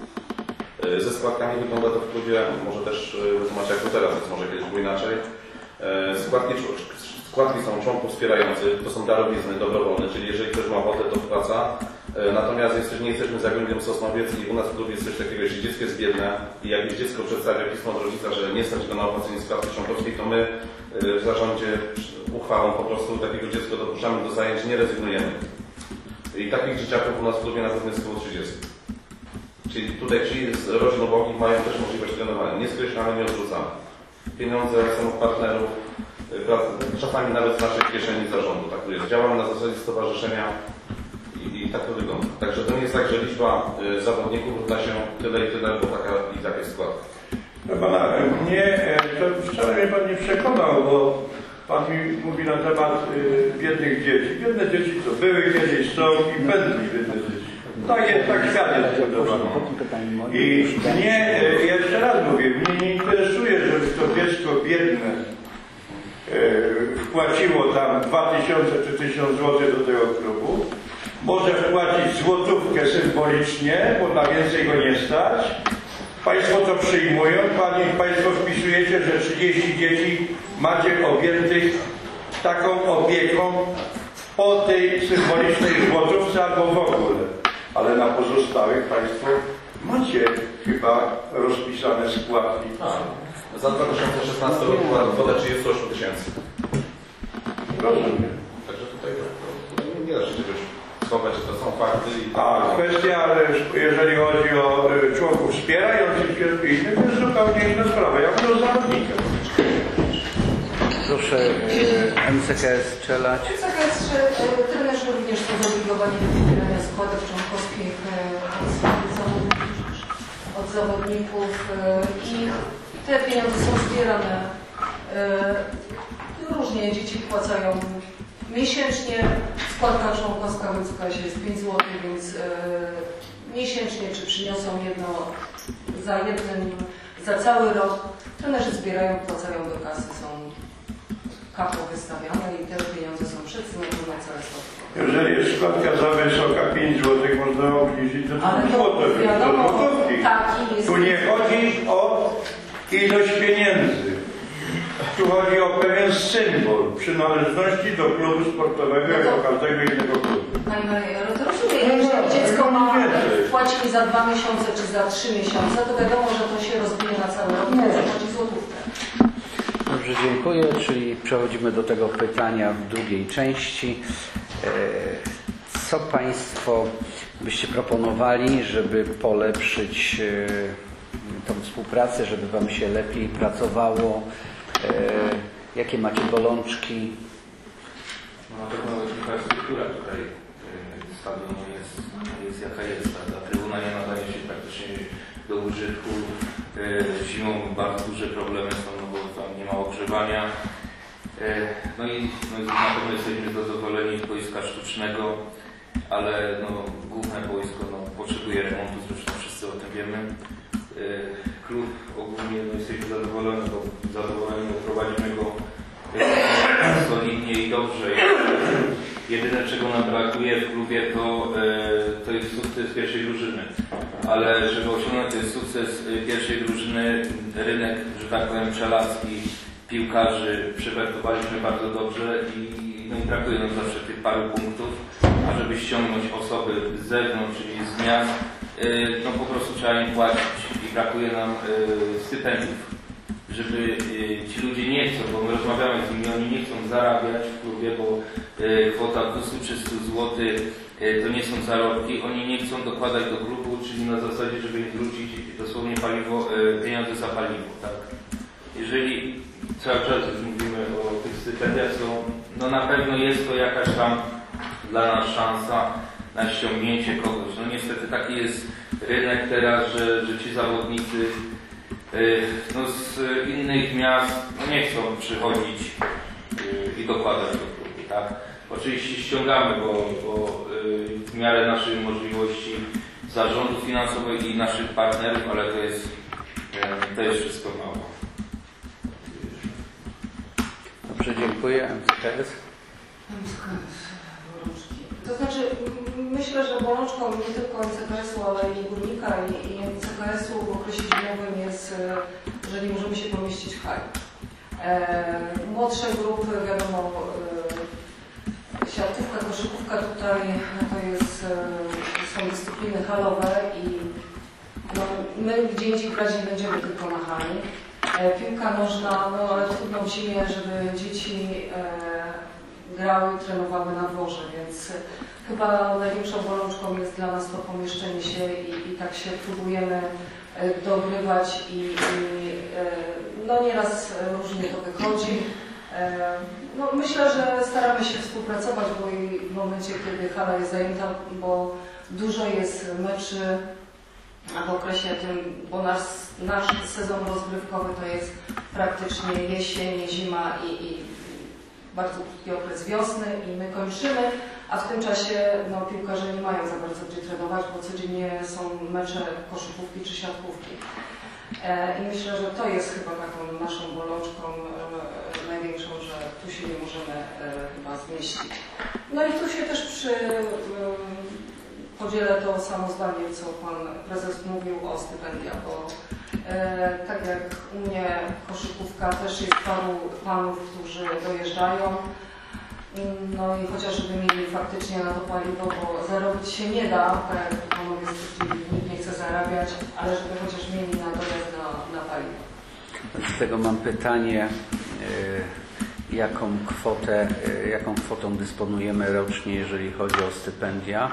Ze składkami wygląda to w klubie, może też zobaczyć jak to teraz, więc może kiedyś było inaczej. Składki, składki są członków wspierających, to są darowizny dobrowolne, czyli jeżeli ktoś ma ochotę, to wpłaca. Natomiast jesteś, nie jesteśmy Zagłębiem Sosnowiec i u nas w klubie jest coś takiego, jeśli dziecko jest biedne i jakieś dziecko przedstawia pismo od rodzica, że nie stać go na opłacenie składki członkowskiej, to my w zarządzie uchwałą po prostu takiego dziecko dopuszczamy do zajęć, nie rezygnujemy. I takich dzieciaków u nas w klubie na pewno jest około trzydziestu. Czyli tutaj ci z rodzin ubogich mają też możliwość trenowania. Nie skreślamy, nie odrzucamy. Pieniądze są od partnerów, czasami nawet z naszej kieszeni zarządu. Tak to jest. Działamy na zasadzie stowarzyszenia i, i tak to wygląda. Także to nie jest tak, że liczba y, zawodników równa się tyle i tyle, bo taka i taka jest składka. No pana, mnie, to wcale mnie Pan nie przekonał, bo Pan mi mówi na temat y, biednych dzieci. Biedne dzieci to były kiedyś, są i będą biedne dzieci. Tak jest, tak świat jest zbudowany. I mnie, jeszcze raz mówię, mnie nie interesuje, żeby to dziecko biedne e, wpłaciło tam dwa tysiące czy tysiąc złotych do tego klubu. Może wpłacić złotówkę symbolicznie, bo na więcej go nie stać. Państwo to przyjmują, Panie, Państwo wpisujecie, że trzydzieści dzieci macie objętych taką opieką po tej symbolicznej złotówce albo w ogóle. Ale na pozostałych Państwo macie chyba rozpisane składki. Tak. Za dwa tysiące szesnasty rok była kwota trzydzieści osiem tysięcy. Rozumiem. Także tutaj nie, nie da się czegoś schować, że to są fakty. I A kwestia, jeżeli chodzi o członków wspierających się innych, to jest zupełnie inna sprawa. Ja mówię o zawodnikach. Proszę M C K S Strzelać. M C K S trenerzy również są zobligowani do wybierania składek członkowskich od zawodników i te pieniądze są zbierane różnie. Dzieci wpłacają miesięcznie, składka członkowska w M C K S jest pięć złotych, więc miesięcznie czy przyniosą jedno za jednym, za cały rok. Trenerzy zbierają, wpłacają do kasy, są kapło wystawiane i te pieniądze są przeznaczone na cele sportowe. Jeżeli jest składka za wysoka pięć złotych, można obniżyć do dwóch złotych. Tu nie chodzi o ilość pieniędzy. Tu chodzi o pewien symbol przynależności do klubu sportowego, jak do każdego innego klubu. Panie Major, to rozumiem, jeżeli dziecko ma płaci za dwa miesiące czy za trzy miesiące, to wiadomo, że to się rozbije na cały rok i zapłaci złotówkę. Dobrze, dziękuję. Czyli przechodzimy do tego pytania w drugiej części. Co Państwo byście proponowali, żeby polepszyć tą współpracę, żeby Wam się lepiej pracowało? Jakie macie bolączki? No na pewno infrastruktura tutaj stadionu jest, jest jaka jest. Ta trybuna nie nadaje się praktycznie do użytku. Zimą bardzo duże problemy są, no bo tam nie ma ogrzewania. No i, no i na pewno jesteśmy zadowoleni z boiska sztucznego, ale no, główne boisko no, potrzebuje remontu, zresztą wszyscy o tym wiemy. Klub ogólnie no, jesteśmy zadowoleni, bo zadowoleni, bo prowadzimy go solidnie i dobrze. Jedyne, czego nam brakuje w klubie, to, to jest sukces pierwszej drużyny. Ale żeby osiągnąć ten sukces pierwszej drużyny, rynek, że tak powiem, przelazki piłkarzy przewertowaliśmy bardzo dobrze i, no i brakuje nam zawsze tych paru punktów. A żeby ściągnąć osoby z zewnątrz, czyli z miast, no po prostu trzeba im płacić i brakuje nam stypendiów. żeby y, ci ludzie nie chcą, bo my rozmawiamy z nimi, oni nie chcą zarabiać w klubie, bo y, kwota dwieście trzysta złotych y, to nie są zarobki, oni nie chcą dokładać do klubu, czyli na zasadzie, żeby im zwrócić dosłownie paliwo, y, pieniądze za paliwo, tak? Jeżeli cały czas już mówimy o tych stypendiach, to no na pewno jest to jakaś tam dla nas szansa na ściągnięcie kogoś. No niestety taki jest rynek teraz, że, że ci zawodnicy yy, no z innych miast no nie chcą przychodzić yy, i dokładać do klubu, tak? Oczywiście ściągamy, bo, bo yy, w miarę naszych możliwości zarządu finansowego i naszych partnerów, ale to jest, yy, to jest wszystko mało. Dobrze, dziękuję. M C K S. To znaczy, myślę, że bolączką nie tylko M C K S-u, ale i Górnika i, i M C K S-u w okresie zimowym jest, że nie możemy się pomieścić w hali. E, młodsze grupy, wiadomo, e, siatkówka, koszykówka tutaj to jest, e, są dyscypliny halowe i no, my gdzie indziej grać nie będziemy tylko na hali. E, piłka nożna, no ale trudno w zimie, żeby dzieci e, grały i trenowały na dworze, więc chyba największą bolączką jest dla nas to pomieszczenie się i, i tak się próbujemy dogrywać i, i no nieraz różnie to wychodzi. No myślę, że staramy się współpracować, bo i w momencie, kiedy hala jest zajęta, bo dużo jest meczy w okresie tym, bo nasz, nasz sezon rozgrywkowy to jest praktycznie jesień, zima i, i bardzo krótki okres wiosny i my kończymy, a w tym czasie no, piłkarze nie mają za bardzo gdzie trenować, bo codziennie są mecze koszykówki czy siatkówki. E, I myślę, że to jest chyba taką naszą bolączką e, największą, że tu się nie możemy e, chyba zmieścić. No i tu się też przy, e, podzielę to samo zdanie, co pan prezes mówił o stypendia, bo e, tak jak u mnie koszykówka też jest paru panów, którzy dojeżdżają. No i chociażby mieli faktycznie na to paliwo, bo zarobić się nie da, tak jak panowie stwierdzili, nikt nie chce zarabiać, ale żeby chociaż mieli na dojazd na, na paliwo. Z tego mam pytanie, jaką kwotę, jaką kwotą dysponujemy rocznie, jeżeli chodzi o stypendia?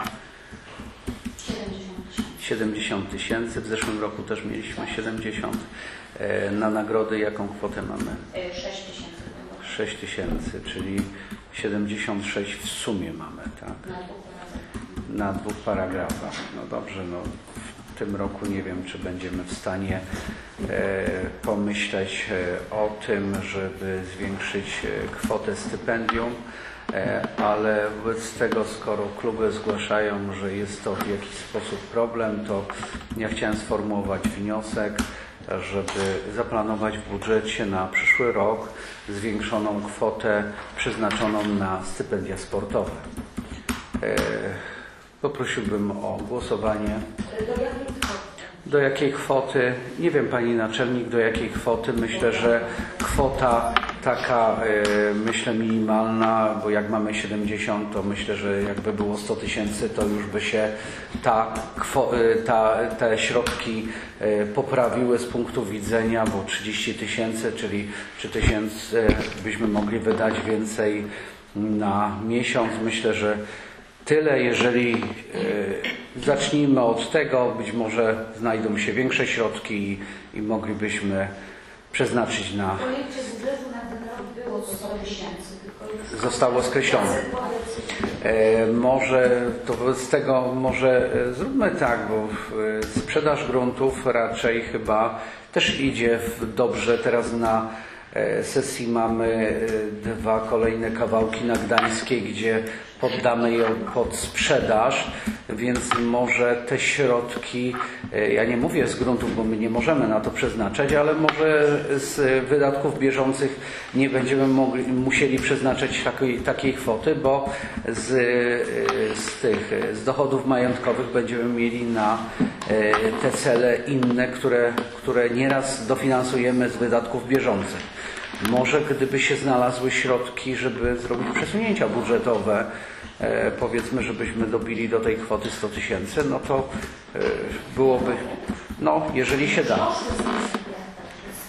siedemdziesiąt tysięcy. W zeszłym roku też mieliśmy siedemdziesiąt. Na nagrody jaką kwotę mamy? sześć tysięcy. sześć tysięcy, czyli siedemdziesiąt sześć w sumie mamy, tak? Na dwóch paragrafach. No dobrze, no w tym roku nie wiem, czy będziemy w stanie e, pomyśleć e, o tym, żeby zwiększyć e, kwotę stypendium, e, ale wobec tego, skoro kluby zgłaszają, że jest to w jakiś sposób problem, to ja chciałem sformułować wniosek, żeby zaplanować w budżecie na przyszły rok zwiększoną kwotę przeznaczoną na stypendia sportowe. E, poprosiłbym o głosowanie. Do jakiej kwoty? Nie wiem, pani naczelnik, do jakiej kwoty. Myślę, że kwota taka, e, myślę, minimalna, bo jak mamy siedemdziesiąt, to myślę, że jakby było sto tysięcy, to już by się ta, ta, te środki e, poprawiły z punktu widzenia, bo trzydzieści tysięcy, czyli trzy tysiące byśmy mogli wydać więcej na miesiąc. Myślę, że tyle, jeżeli e, zacznijmy od tego, być może znajdą się większe środki i, i moglibyśmy przeznaczyć na... W projekcie budżetu na ten rok było sto tysięcy. Zostało skreślone. E, może to z tego może zróbmy tak, bo sprzedaż gruntów raczej chyba też idzie w dobrze. Teraz na sesji mamy dwa kolejne kawałki na Gdańskiej, gdzie poddamy ją pod sprzedaż, więc może te środki, ja nie mówię z gruntów, bo my nie możemy na to przeznaczać, ale może z wydatków bieżących nie będziemy mogli, musieli przeznaczać takiej, takiej kwoty, bo z, z tych z dochodów majątkowych będziemy mieli na te cele inne, które, które nieraz dofinansujemy z wydatków bieżących. Może gdyby się znalazły środki, żeby zrobić przesunięcia budżetowe, e, powiedzmy, żebyśmy dobili do tej kwoty sto tysięcy, no to e, byłoby, no jeżeli się da. Z pytania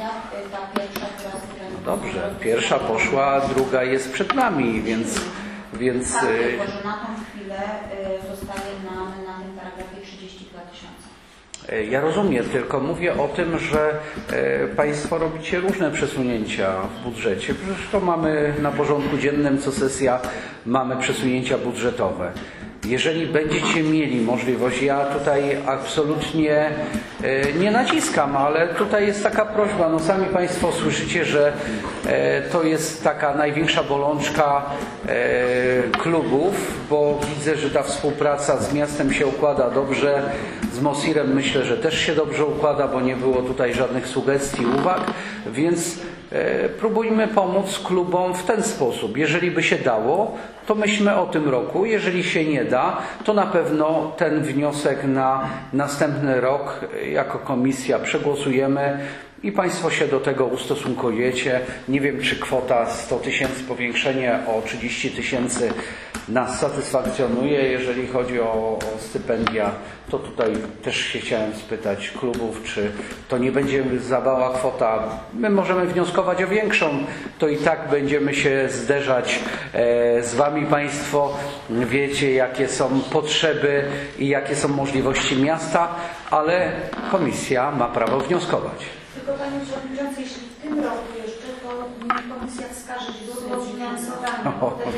jak ta pierwsza, która z terenu... Dobrze, pierwsza poszła, druga jest przed nami, więc... więc Tak, y, tylko że na tą chwilę y, zostaje nam na tym paragrafie trzydzieści dwa tysiące. Ja rozumiem, tylko mówię o tym, że e, Państwo robicie różne przesunięcia w budżecie. Przecież to mamy na porządku dziennym, co sesja mamy przesunięcia budżetowe. Jeżeli będziecie mieli możliwość, ja tutaj absolutnie e, nie naciskam, ale tutaj jest taka prośba, no sami Państwo słyszycie, że e, to jest taka największa bolączka e, klubów, bo widzę, że ta współpraca z miastem się układa dobrze, z Mosirem myślę, że też się dobrze układa, bo nie było tutaj żadnych sugestii, uwag, więc e, próbujmy pomóc klubom w ten sposób. Jeżeli by się dało, to myślmy o tym roku. Jeżeli się nie da, to na pewno ten wniosek na następny rok jako komisja przegłosujemy i Państwo się do tego ustosunkujecie. Nie wiem, czy kwota sto tysięcy, powiększenie o trzydzieści tysięcy nas satysfakcjonuje. Jeżeli chodzi o, o stypendia, to tutaj też się chciałem spytać klubów, czy to nie będzie za mała kwota. My możemy wnioskować o większą, to i tak będziemy się zderzać e, z Wami Państwo. Wiecie, jakie są potrzeby i jakie są możliwości miasta, ale komisja ma prawo wnioskować. Tylko Panie Przewodniczący, jeśli w tym roku jeszcze, to komisja wskaże źródło finansowania.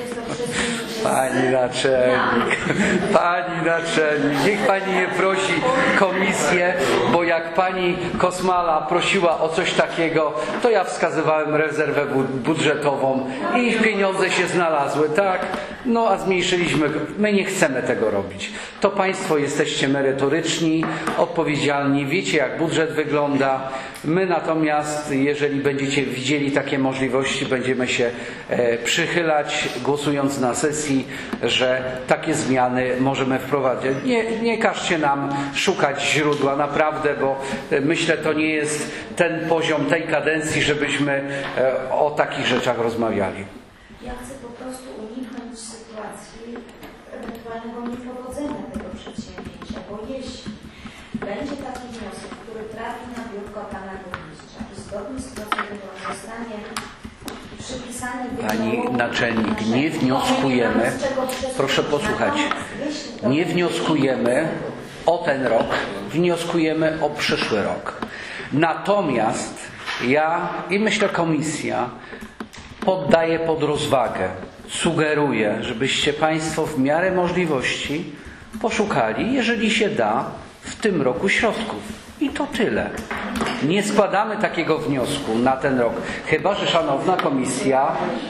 Pani naczelnik, pani naczelnik, niech Pani nie prosi komisję, bo jak Pani Kosmala prosiła o coś takiego, to ja wskazywałem rezerwę budżetową i pieniądze się znalazły, tak? No a zmniejszyliśmy, my nie chcemy tego robić. To Państwo jesteście merytoryczni, odpowiedzialni, wiecie jak budżet wygląda. My natomiast, jeżeli będziecie widzieli takie możliwości, będziemy się e, przychylać, głosując na sesji, że takie zmiany możemy wprowadzić. Nie, nie każcie nam szukać źródła, naprawdę, bo e, myślę, to nie jest ten poziom tej kadencji, żebyśmy e, o takich rzeczach rozmawiali. Ja chcę po prostu uniknąć sytuacji ewentualnego niepowodzenia tego przedsięwzięcia, bo jeśli będzie taki wniosek, który trafi na biurko Pana Burmistrza i zgodnie z procedurą zostanie przypisany... Pani naczelnik, nie wnioskujemy, proszę posłuchać, nie wnioskujemy o ten rok, wnioskujemy o przyszły rok. Natomiast ja i myślę komisja poddaję pod rozwagę, sugeruję, żebyście Państwo w miarę możliwości poszukali, jeżeli się da, w tym roku środków. I to tyle. Nie składamy takiego wniosku na ten rok, chyba że szanowna komisja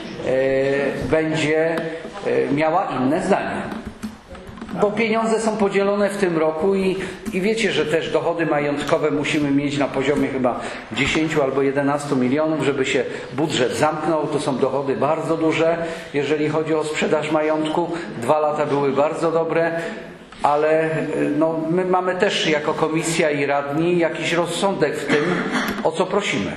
e, będzie e, miała inne zdanie. Bo pieniądze są podzielone w tym roku i, i wiecie, że też dochody majątkowe musimy mieć na poziomie chyba dziesięć albo jedenaście milionów, żeby się budżet zamknął. To są dochody bardzo duże, jeżeli chodzi o sprzedaż majątku. Dwa lata były bardzo dobre. Ale no, my mamy też jako komisja i radni jakiś rozsądek w tym, o co prosimy.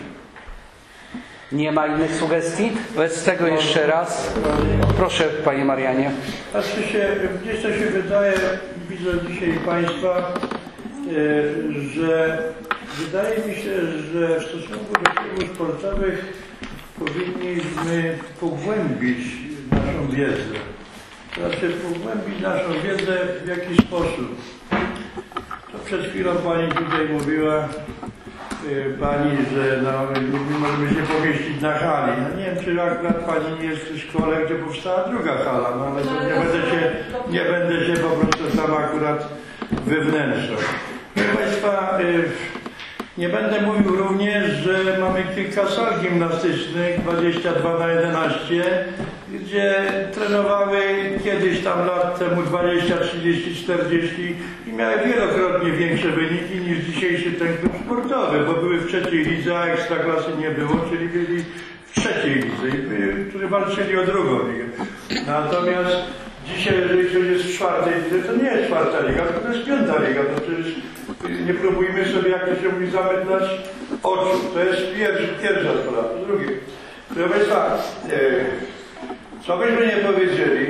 Nie ma innych sugestii? Wobec tego jeszcze raz proszę, Panie Marianie. Znaczy się, gdzieś to się wydaje, widzę dzisiaj Państwa, że wydaje mi się, że w stosunku do klubów sportowych powinniśmy pogłębić naszą wiedzę. Znaczy pogłębić naszą wiedzę w jakiś sposób. To przed chwilą Pani tutaj mówiła, yy, Pani, że no, nie możemy się pomieścić na hali. No nie wiem, czy akurat Pani nie jest w szkole, gdzie powstała druga hala, no ale to nie będę się, nie będę się po prostu sam akurat wywnętrzał. Proszę Państwa, yy, nie będę mówił również, że mamy kilka sal gimnastycznych, dwadzieścia dwa na jedenaście, gdzie trenowały kiedyś tam lat temu dwadzieścia, trzydzieści, czterdzieści i miały wielokrotnie większe wyniki niż dzisiejszy ten klub sportowy, bo były w trzeciej lidze, a ekstraklasy nie było, czyli byli w trzeciej lidze, którzy walczyli o drugą ligę. Natomiast dzisiaj, jeżeli ktoś jest w czwartej lidze, to nie jest czwarta liga, to jest piąta liga, to przecież nie próbujmy sobie, jak to się mówi, zamydlać oczu. To jest pierwszy, pierwsza sprawa. Po drugie, proszę Państwa, co byśmy nie powiedzieli,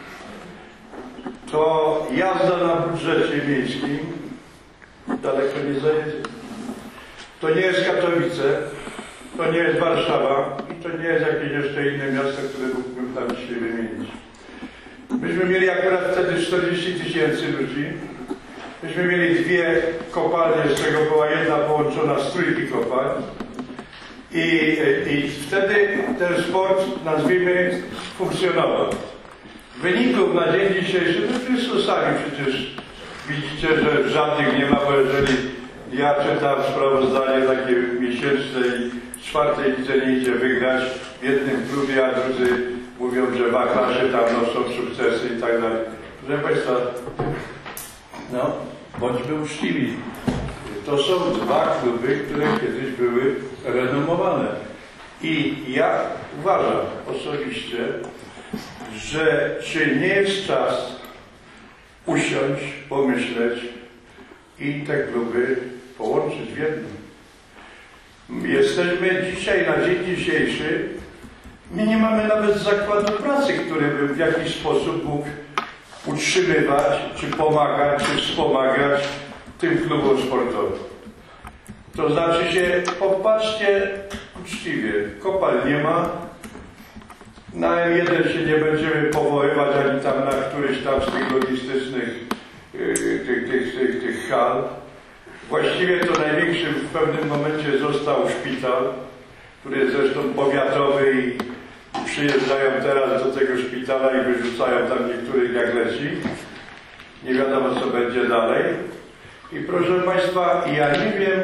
to jazda na budżecie miejskim daleko nie zajedzie. To nie jest Katowice, to nie jest Warszawa i to nie jest jakieś jeszcze inne miasto, które mógłbym tam dzisiaj wymienić. Myśmy mieli akurat wtedy czterdzieści tysięcy ludzi. Myśmy mieli dwie kopalnie, z czego była jedna połączona z trójki kopalń. I, I wtedy ten sport, nazwijmy, funkcjonował. Wyników na dzień dzisiejszy, to wszyscy sami przecież widzicie, że żadnych nie ma, bo jeżeli ja czytam sprawozdanie takie miesięczne i w czwartej lidze nie idzie wygrać w jednym klubie, a drudzy mówią, że w A-klasie tam noszą sukcesy i tak dalej. Proszę Państwa, no, bądźmy uczciwi. To są dwa kluby, które kiedyś były renomowane. I ja uważam osobiście, że czy nie jest czas usiąść, pomyśleć i te kluby połączyć w jednym. Jesteśmy dzisiaj, na dzień dzisiejszy, my nie mamy nawet zakładu pracy, który by w jakiś sposób mógł utrzymywać, czy pomagać, czy wspomagać tym klubom sportowym. To znaczy się, popatrzcie uczciwie, kopalń nie ma, na M jeden się nie będziemy powoływać, ani tam na któryś tam z tych logistycznych yy, tych, tych, tych, tych hal. Właściwie to największym w pewnym momencie został szpital, który jest zresztą powiatowy i przyjeżdżają teraz do tego szpitala i wyrzucają tam niektórych jak leci. Nie wiadomo, co będzie dalej. I proszę Państwa, ja nie wiem,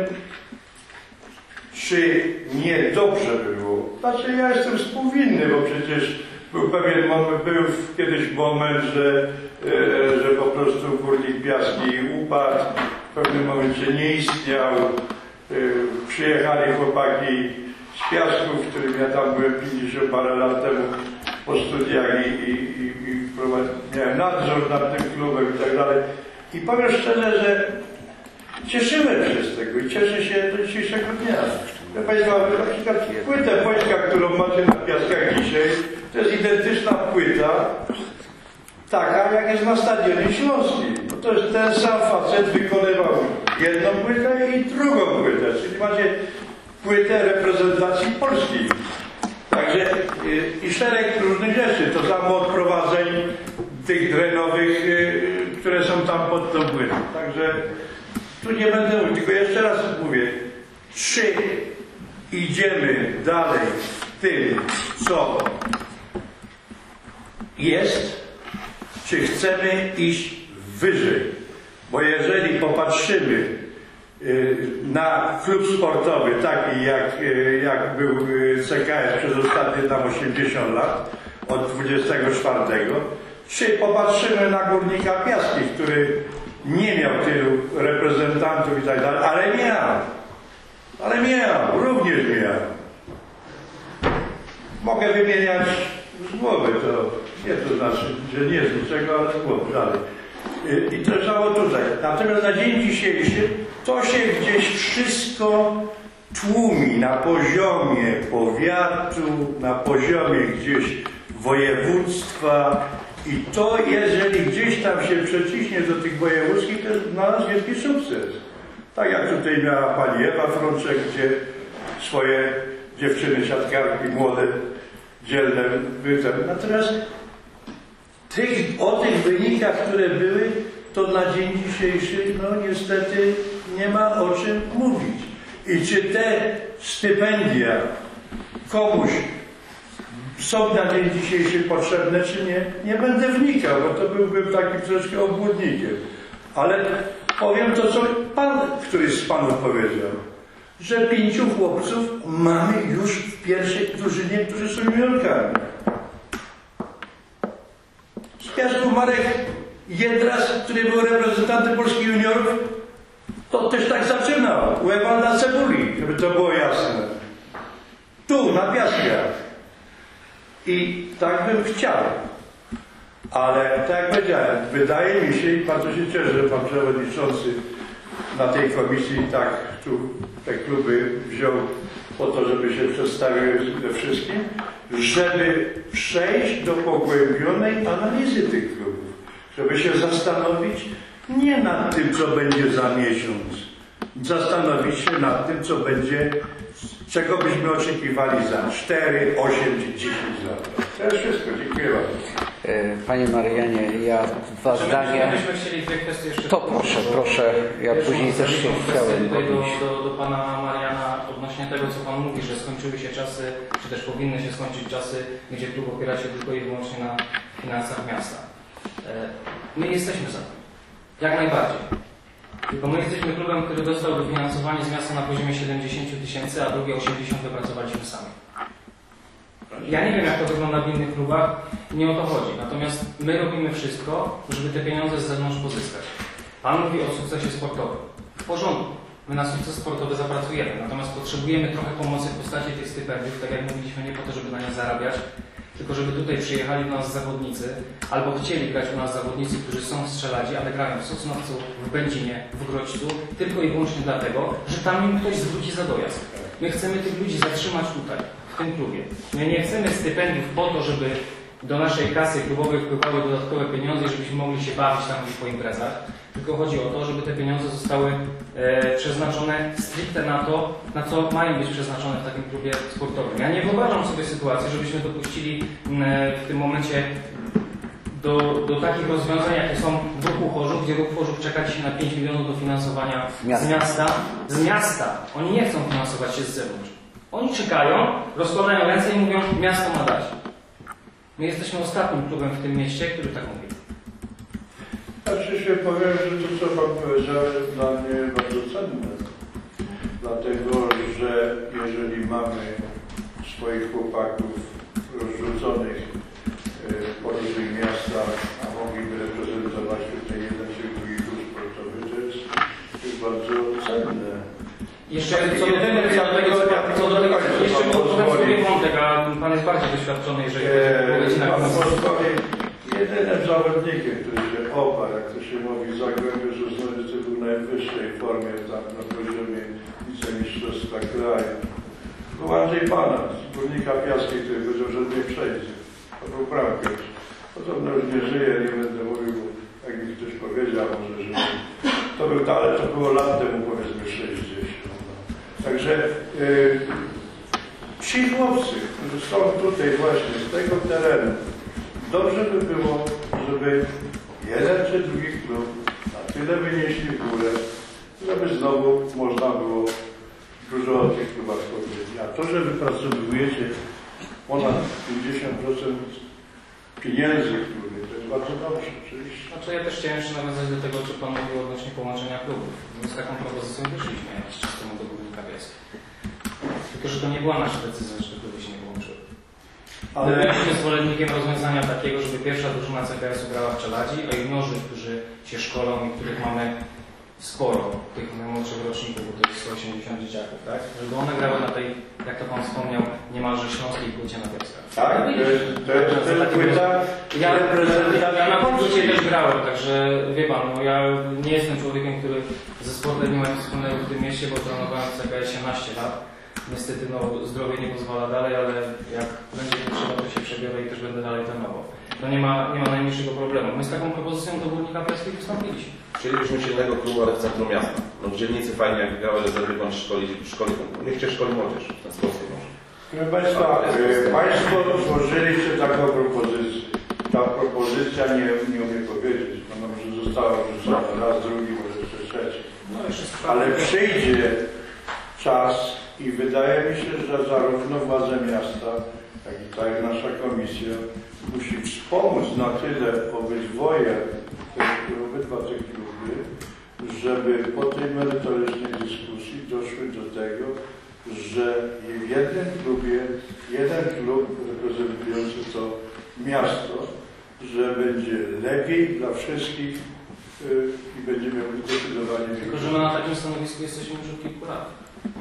czy nie dobrze było. Znaczy, ja jestem współwinny, bo przecież był pewien moment, był kiedyś moment, że, e, że po prostu Górnik Piaski upadł, w pewnym momencie nie istniał. E, przyjechali chłopaki z Piasków, w którym ja tam byłem pięćdziesiąt parę lat temu po studiach i, i, i, i miałem nadzór nad tym klubem i tak dalej. I powiem szczerze, że cieszyłem się z tego i cieszę się do dzisiejszego dnia. Ja Państwa, na przykład płytę Wojtka, którą macie na Piaskach dzisiaj, to jest identyczna płyta, taka jak jest na Stadionie Śląskim. No to jest ten sam facet wykonywał jedną płytę i drugą płytę, czyli macie płytę reprezentacji Polski. Także i, i szereg różnych rzeczy, to samo od prowadzeń tych drenowych, y, które są tam pod tą płytą. Także tu nie będę mówił, tylko jeszcze raz mówię, czy idziemy dalej w tym, co jest, czy chcemy iść wyżej. Bo jeżeli popatrzymy na klub sportowy, taki jak, jak był C K S przez ostatnie tam osiemdziesiąt lat, od dwudziestego czwartego, czy popatrzymy na Górnika Piaski, który nie miał tylu reprezentantów i tak dalej, ale miał. Ale miał, również miał. Mogę wymieniać z głowy, to nie to znaczy, że nie z niczego, ale z głowy dalej. I to trzeba tutaj. Natomiast na dzień dzisiejszy to się gdzieś wszystko tłumi na poziomie powiatu, na poziomie gdzieś województwa i to, jeżeli gdzieś tam się przeciśnie do tych wojewódzkich, to jest dla nas wielki sukces. Tak jak tutaj miała pani Ewa Frączek, gdzie swoje dziewczyny, siatkarki młode, dzielne były. Natomiast tych, o tych wynikach, które były, to na dzień dzisiejszy, no niestety nie ma o czym mówić. I czy te stypendia komuś są na dzień dzisiejszy potrzebne, czy nie, nie będę wnikał, bo to byłbym takim troszkę obłudnikiem. Ale powiem to, co pan, któryś z panów powiedział, że pięciu chłopców mamy już w pierwszej drużynie, którzy są juniorkami. Z Piasków Marek Jedras, który był reprezentantem polskich juniorów, to też tak zaczynał. U Ewalda Cebuli, żeby to było jasne. Tu, na Piaskach. I tak bym chciał. Ale tak jak powiedziałem, wydaje mi się, i bardzo się cieszę, że pan przewodniczący na tej komisji tak tu te kluby wziął po to, żeby się przedstawiły ze wszystkim, żeby przejść do pogłębionej analizy tych klubów. Żeby się zastanowić nie nad tym, co będzie za miesiąc, zastanowić się nad tym, co będzie, czego byśmy oczekiwali za cztery, osiem czy dziesięć lat. To jest wszystko. Dziękuję bardzo. Panie Marianie, ja dwa zdania. Myśmy chcieli dwie kwestie jeszcze... To proszę, proszę. Ja Pierwszą później też się chciałem tutaj do, odnieść. do, do Pana Mariana odnośnie tego, co Pan mówi, że skończyły się czasy, czy też powinny się skończyć czasy, gdzie klub opiera się tylko i wyłącznie na finansach miasta. My jesteśmy za tym. Jak najbardziej. Tylko my jesteśmy klubem, który dostał dofinansowanie z miasta na poziomie siedemdziesiąt tysięcy, a drugie osiemdziesiąt wypracowaliśmy sami. Ja nie wiem, jak to wygląda w innych klubach, nie o to chodzi. Natomiast my robimy wszystko, żeby te pieniądze z zewnątrz pozyskać. Pan mówi o sukcesie sportowym. W porządku. My na sukces sportowy zapracujemy. Natomiast potrzebujemy trochę pomocy w postaci tych stypendiów, tak jak mówiliśmy, nie po to, żeby na nie zarabiać, tylko żeby tutaj przyjechali do nas zawodnicy, albo chcieli grać u nas zawodnicy, którzy są w Strzeladzi, ale grają w Sosnowcu, w Będzinie, w Grodźcu, tylko i wyłącznie dlatego, że tam im ktoś zwróci za dojazd. My chcemy tych ludzi zatrzymać tutaj, w tym klubie. My nie chcemy stypendiów po to, żeby do naszej kasy klubowej wpływały dodatkowe pieniądze, żebyśmy mogli się bawić tam gdzieś po imprezach. Tylko chodzi o to, żeby te pieniądze zostały e, przeznaczone stricte na to, na co mają być przeznaczone w takim klubie sportowym. Ja nie wyobrażam sobie sytuacji, żebyśmy dopuścili e, w tym momencie do, do takich rozwiązań, jakie są w ruchu Chorzów, gdzie ruch Chorzów czeka dzisiaj na pięć milionów dofinansowania z miasta. Z miasta. Oni nie chcą finansować się z zewnątrz. Oni czekają, rozkładają ręce i mówią, miasto ma dać. My jesteśmy ostatnim klubem w tym mieście, który tak mówi. Znaczy się powiem, że to, co Pan powiedział, jest dla mnie bardzo cenne. Dlatego, że jeżeli mamy swoich chłopaków rozrzuconych po różnych miastach, a mogliby reprezentować tutaj jeden czy drugi klub sportowy, to jest, to jest bardzo cenne. Jeszcze co do tego, co do tego, jeszcze powiem wątek, a Pan jest bardziej doświadczony, jeżeli chodzi na komisję. Jedynym zawodnikiem, który się oparł, jak to się mówi, Zagłębiu Sosnowiec, był w najwyższej formie tam na poziomie wicemistrzostwa kraju. Był Andrzej Pana z Górnika Piaskiej, który powiedział, że nie przejdzie. To był bramkarz. Podobno już nie żyje, nie będę mówił, jak mi ktoś powiedział, może, że to był, ale to było lat temu, powiedzmy sześćdziesiąt. No. Także yy, ci chłopcy, którzy są tutaj właśnie z tego terenu, dobrze by było, żeby jeden czy drugi klub na tyle wynieśli w górę, żeby znowu można było dużo o tych klubach powiedzieć. A to, że wypracowujecie ponad pięćdziesiąt procent pieniędzy klubie, to jest bardzo dobrze, oczywiście. Znaczy ja też chciałem jeszcze nawiązać do tego, co Pan mówił odnośnie połączenia klubów. My z taką propozycją wyszliśmy jakiś czas temu do Górnika Piaskiej. Tylko, że to nie była nasza decyzja, że te kluby się nie połączyły. Ale byliśmy zwolennikiem rozwiązania takiego, żeby pierwsza drużyna C K S-u grała w Czeladzi, a juniorzy, którzy się szkolą i których mamy sporo, tych najmłodszych roczników, bo to jest sto osiemdziesiąt dzieciaków, tak? Żeby one grały na tej, jak to Pan wspomniał, niemalże śląskiej płycie na Piaskach. Tak, to jest, to jest, to jest płyta ja, ja na tej płycie też grałem, także wie Pan, no ja nie jestem człowiekiem, który ze sportem nie ma nic wspólnego w tym mieście, bo trenowałem w C K S siedemnaście lat. Niestety no, zdrowie nie pozwala dalej, ale jak będzie potrzeba, to się przebiorę i też będę dalej trenował. No nie ma, nie ma najmniejszego problemu. My z taką propozycją do Górnika Piaskiej wystąpiliśmy. Chcielibyśmy silnego klubu, ale w centrum miasta. No w dzielnicy fajnie, jak grały rezerwy, bądź szkoli, szkoli, niech się szkoli młodzież w ten sposób może. Proszę Państwa, e, Państwo złożyliście taką propozycję. Ta propozycja, nie, nie umiem powiedzieć, ona może została wrzucona raz, drugi, może jeszcze trzeci. No, jeszcze ale przyjdzie czas i wydaje mi się, że zarówno władze miasta, jak i tak nasza komisja musi wspomóc na tyle obydwoje, obydwa te kluby, żeby po tej merytorycznej dyskusji doszły do tego, że w jednym klubie, jeden klub reprezentujący to miasto, że będzie lepiej dla wszystkich yy, i będziemy zdecydowanie więcej. Tylko, że my na takim stanowisku jesteśmy już od kilku lat.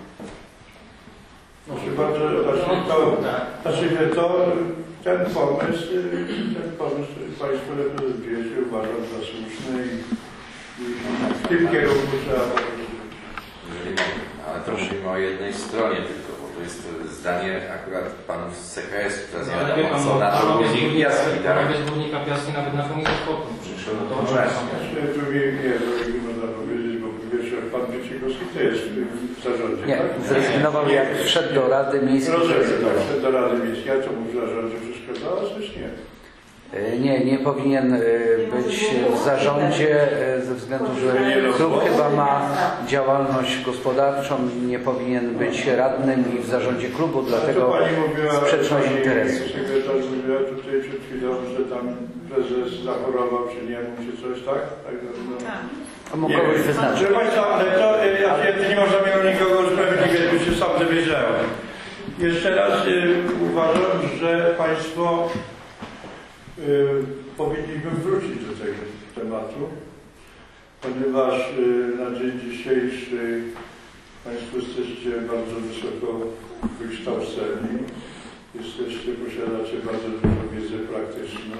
Proszę bardzo, znaczy to, znaczy to, ten pomysł, ten pomysł, który Państwo reprezentujecie, uważam za słuszny i, i w tym kierunku trzeba powiedzieć. Ale to mówimy o jednej stronie tylko, bo to jest zdanie akurat panów z C K S, która jest wiadomocona, a Górnik Piaski, tak? Panowie z Górnika Piaski nawet na komisję sportu przyszły. No właśnie. Tu nie, nie, to nie można powiedzieć, bo po pierwsze pan Wojciechowski to jest w zarządzie, Nie, tak? zrezygnował jak wszedł do Rady Miejskiej. Rozumiem, zrezygnował. tak, wszedł do Rady Miejskiej, a co mu w zarządzie przeszkadzało, coś nie. Nie, nie powinien y, być w zarządzie y, ze względu, że klub chyba ma działalność gospodarczą, nie powinien być radnym i w zarządzie klubu, dlatego sprzeczność interesów. Sekretarz mówiła tutaj przed chwilą, że tam prezes zachorował, czy nie mógł, czy coś, tak? Tak. No, A mógł kogoś wyznaczyć. Proszę Państwa, ale to y, ja się, nie mam zamiaru nikogo usprawiedliwiać, bo się sam dowiedziałem. Jeszcze raz y, uważam, że Państwo y, powinniśmy wrócić do tego tematu, ponieważ y, na dzień dzisiejszy Państwo jesteście bardzo wysoko wykształceni, jesteście, posiadacie bardzo dużą wiedzę praktyczną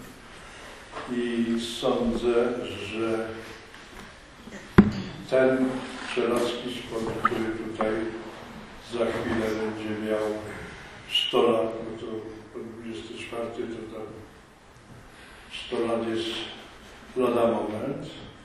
i sądzę, że ten strzelecki sport, który tutaj za chwilę będzie miał sto lat, bo to po dwudziestym czwartym to tam sto lat jest lada moment.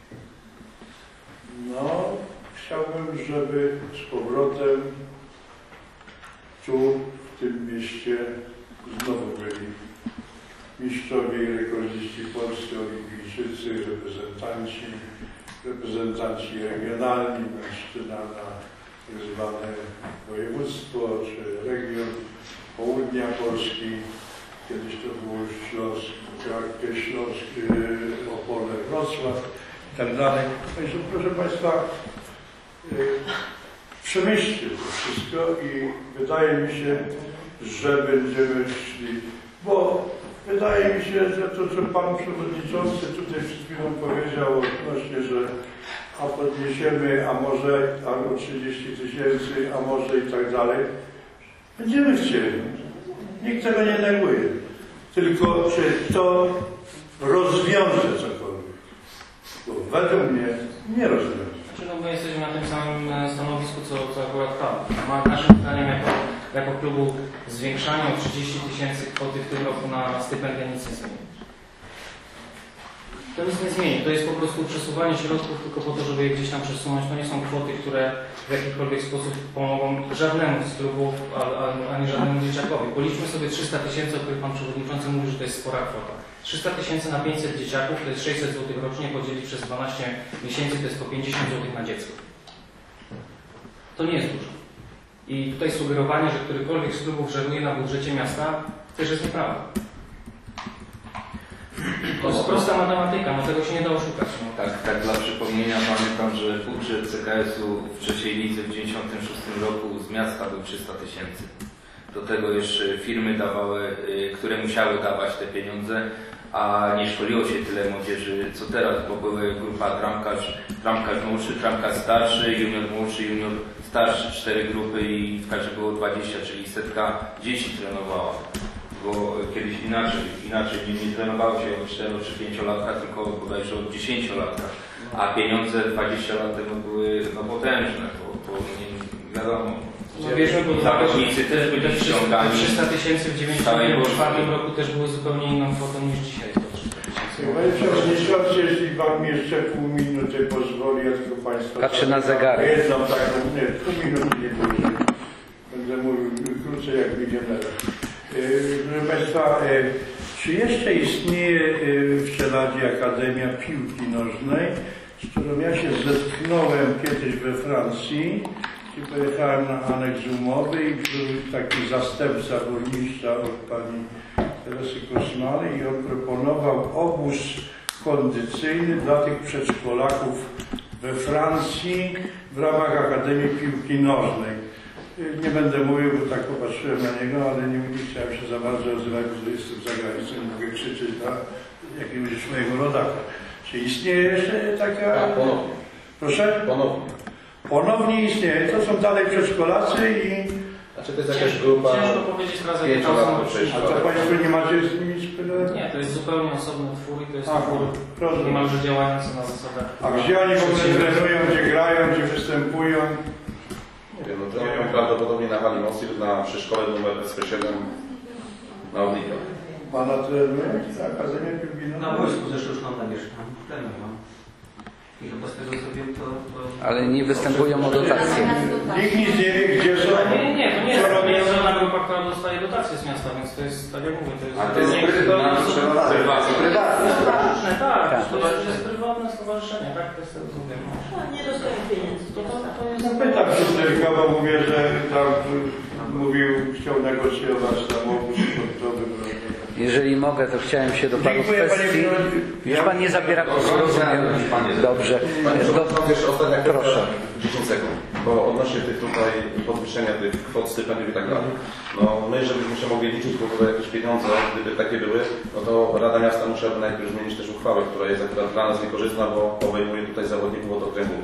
No, chciałbym, żeby z powrotem tu, w tym mieście, znowu byli mistrzowie i rekordziści polscy, olimpijczycy, reprezentanci, reprezentanci regionalni, mężczyzna na tak zwane województwo, czy region południa Polski. Kiedyś to było Śląsk, Śląsk, Opole, Wrocław i tak dalej. Także proszę Państwa, przemyślcie to wszystko i wydaje mi się, że będziemy szli, bo wydaje mi się, że to, co Pan Przewodniczący tutaj przed chwilą powiedział odnośnie, że a podniesiemy, a może albo trzydzieści tysięcy, a może i tak dalej, będziemy chcieli. Nikt tego nie neguje. Tylko czy to rozwiąże cokolwiek? Bo według mnie nie rozwiąże. Znaczy, no, my jesteśmy na tym samym stanowisku, co, co akurat Pan. Naszym zdaniem jako, jako klubu zwiększanie o trzydzieści tysięcy kwoty w tym roku na stypendia nic nie zmieni. To nic nie zmieni. To jest po prostu przesuwanie środków tylko po to, żeby je gdzieś tam przesunąć. To nie są kwoty, które w jakikolwiek sposób pomogą żadnemu z klubów, ani żadnemu dzieciakowi. Policzmy sobie trzysta tysięcy, o których Pan Przewodniczący mówi, że to jest spora kwota. trzysta tysięcy na pięćset dzieciaków to jest sześćset złotych rocznie, podzielić przez dwanaście miesięcy to jest po pięćdziesiąt złotych na dziecko. To nie jest dużo. I tutaj sugerowanie, że którykolwiek z klubów żeruje na budżecie miasta, też jest nieprawda. To jest prosta matematyka, no tego się nie da oszukać. No. Tak, tak dla przypomnienia pamiętam, że budżet C K S-u w trzeciej lidze w dziewięćdziesiątym szóstym roku z miasta był trzysta tysięcy. Do tego jeszcze firmy dawały, które musiały dawać te pieniądze, a nie szkoliło się tyle młodzieży co teraz, bo były grupa tramkarz, tramkarz młodszy, tramkarz starszy, junior młodszy, junior starszy, cztery grupy i w każdej było dwadzieścia, czyli setka dzieci trenowała. Bo kiedyś inaczej, inaczej nie, nie trenowało się od cztero czy pięciolatka, tylko bodajże od dziesięciolatka, a pieniądze dwadzieścia lat temu były no, potężne, bo, bo nie wiadomo. No bierzmy pod uwagę, że też byli ściągani. trzysta tysięcy w dziewięćdziesiątym czwartym roku też było zupełnie inną kwotą niż dzisiaj. Panie Przewodniczący, jeśli Pan mi jeszcze pół minuty pozwoli, ja tylko Państwa... Patrzy na zegarek. Jedną taką, nie, pół minuty nie dłużej. Będę mówił krócej jak milionerem. Proszę Państwa, czy jeszcze istnieje w Czeladzie Akademia Piłki Nożnej, z którą ja się zetknąłem kiedyś we Francji, gdzie pojechałem na aneks umowy i był taki zastępca burmistrza od pani Teresy Kosmaly i on proponował obóz kondycyjny dla tych przedszkolaków we Francji w ramach Akademii Piłki Nożnej. Nie będę mówił, bo tak popatrzyłem na niego, ale nie, nie chciałem się za bardzo odzywać, że jestem za granicą, nie mogę krzyczeć na jakiegoś mojego rodaka. Czy istnieje jeszcze taka... Tak, ponownie. Proszę? Ponownie. Ponownie istnieje. To są dalej przedszkolacy i... Znaczy to jest jakaś grupa... Ciężko powiedzieć teraz, jak pięciu to lat są... po przejściu. A to Państwo nie macie z nimi sprzedać? Nie, to jest zupełnie osobny twór i to jest A, twór proszę. niemalże działający na zasadach... A gdzie oni w ogóle trenują, gdzie grają, gdzie występują? Nie wiem, no trenują prawdopodobnie na hali Mosir, na przy szkole numer S K siedem na Orlikach. Pana trenuje? Akademia Piłki Nożnej? Na wojsku ze Sztuczną mieszkam. Trenują. I chyba z tego co wiem, to... to... Ale nie występują o dotacje. Nikt nic nie wie, gdzie są. Nie, nie, nie, to nie jest Co tak, robią? że żadna grupa, która dostaje dotacje z miasta, więc to jest, tak jak mówię, to jest... Ale to jest nie- prywatne, to- prywatne. Prywatne, tak. Tak. To jest, to jest prywatne stowarzyszenie, tak? To jest tego co wiem. No, nie dostają pieniędzy. To, to, to jest... Zapytam się tylko, bo mówię, że tam y, mówił, chciał negocjować tam obóz sportowy. Jeżeli mogę, to chciałem się do paru Dziękuję, panie kwestii. przewodniczący. Już pan nie zabiera głosu, rozumiem. Dobrze. Panie Do, Przewodniczący, jeszcze ostatnia kwestia, proszę. dziesięć sekund, bo odnośnie tych tutaj podwyższenia tych kwot stypendiów i tak dalej, no my, żebyśmy się mogli liczyć w ogóle jakieś pieniądze, gdyby takie były, no to Rada Miasta musiałaby najpierw zmienić też uchwałę, która jest akurat dla nas niekorzystna, bo obejmuje tutaj zawodników od okręgu.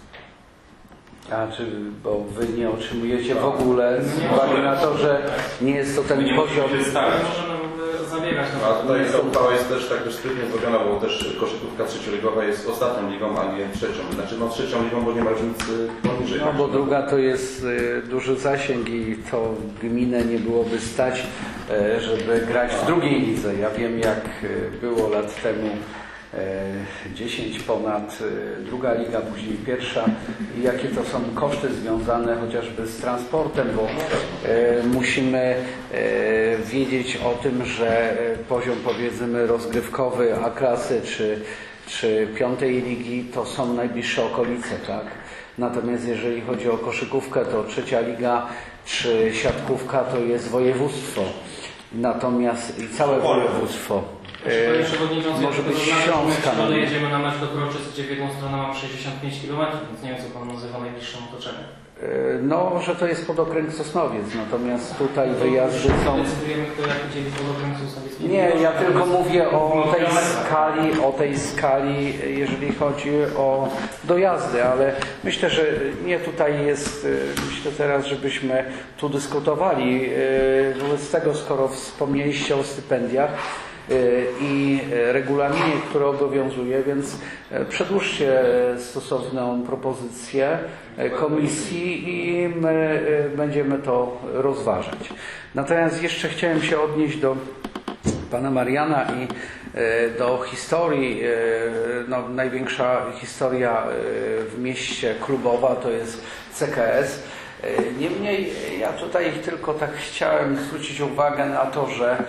A czy, bo wy nie otrzymujecie w ogóle z uwagi na to, że nie jest to ten poziom. Możemy zabiegać na A tutaj ta uchwała jest też tak dość sprytnie zrobiona, bo też koszykówka trzecioligowa jest ostatnią ligą, a nie trzecią. Znaczy no trzecią ligą, bo nie ma różnicy poniżej. No bo druga to jest y, duży zasięg i to gminę nie byłoby stać, y, żeby grać w drugiej lidze. Ja wiem jak y, było lat temu. dziesięć ponad, druga liga, później pierwsza i jakie to są koszty związane chociażby z transportem, bo e, musimy e, wiedzieć o tym, że poziom powiedzmy rozgrywkowy A klasy czy, czy piątej ligi to są najbliższe okolice, tak? Natomiast jeżeli chodzi o koszykówkę, to trzecia liga czy siatkówka to jest województwo. Natomiast i całe województwo. Panie Przewodniczący, Może ja być tylko zaznaczam, Śląska. że w środę jedziemy na mecz do Kroczyc, gdzie w jedną stronę mam sześćdziesiąt pięć kilometrów, więc nie wiem, co Pan nazywa najbliższym otoczeniem. No, że to jest podokręg Sosnowiec, natomiast tutaj wyjazdy są... Decydujemy, kto jak dzieli podokręg Sosnowiec. Nie, ja tylko mówię o tej skali, o tej skali, jeżeli chodzi o dojazdy, ale myślę, że nie tutaj jest, myślę teraz, żebyśmy tu dyskutowali. Wobec tego, skoro wspomnieliście o stypendiach, i regulaminie, który obowiązuje, więc przedłóżcie stosowną propozycję komisji i my będziemy to rozważać. Natomiast jeszcze chciałem się odnieść do pana Mariana i do historii. No, największa historia w mieście klubowa to jest C K S. Niemniej ja tutaj tylko tak chciałem zwrócić uwagę na to, że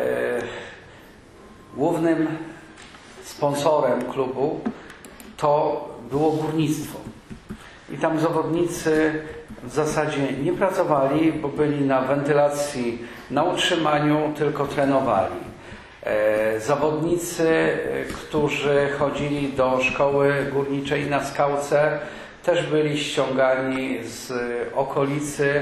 głównym sponsorem klubu to było górnictwo. I tam zawodnicy w zasadzie nie pracowali, bo byli na wentylacji, na utrzymaniu, tylko trenowali. Zawodnicy, którzy chodzili do szkoły górniczej na Skałce, też byli ściągani z okolicy,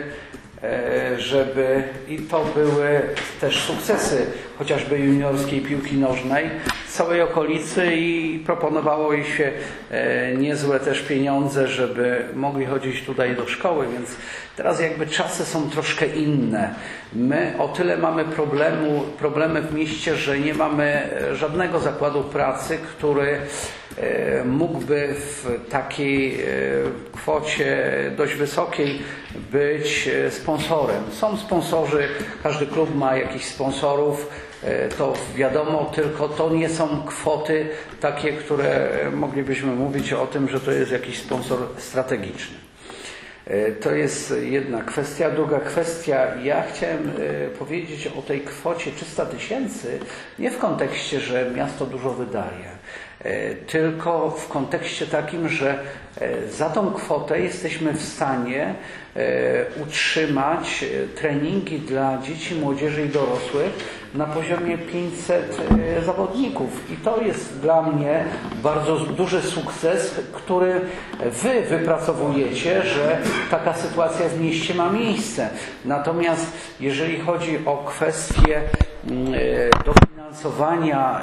żeby i to były też sukcesy chociażby juniorskiej piłki nożnej z całej okolicy i proponowało jej się niezłe też pieniądze, żeby mogli chodzić tutaj do szkoły, więc teraz jakby czasy są troszkę inne. My o tyle mamy problemu, problemy w mieście, że nie mamy żadnego zakładu pracy, który mógłby w takiej kwocie dość wysokiej być sponsorem. Są sponsorzy, każdy klub ma jakichś sponsorów, to wiadomo, tylko to nie są kwoty takie, które moglibyśmy mówić o tym, że to jest jakiś sponsor strategiczny. To jest jedna kwestia. Druga kwestia, ja chciałem powiedzieć o tej kwocie trzysta tysięcy, nie w kontekście, że miasto dużo wydaje, tylko w kontekście takim, że za tą kwotę jesteśmy w stanie utrzymać treningi dla dzieci, młodzieży i dorosłych na poziomie pięćset zawodników. I to jest dla mnie bardzo duży sukces, który Wy wypracowujecie, że taka sytuacja w mieście ma miejsce. Natomiast jeżeli chodzi o kwestię dofinansowania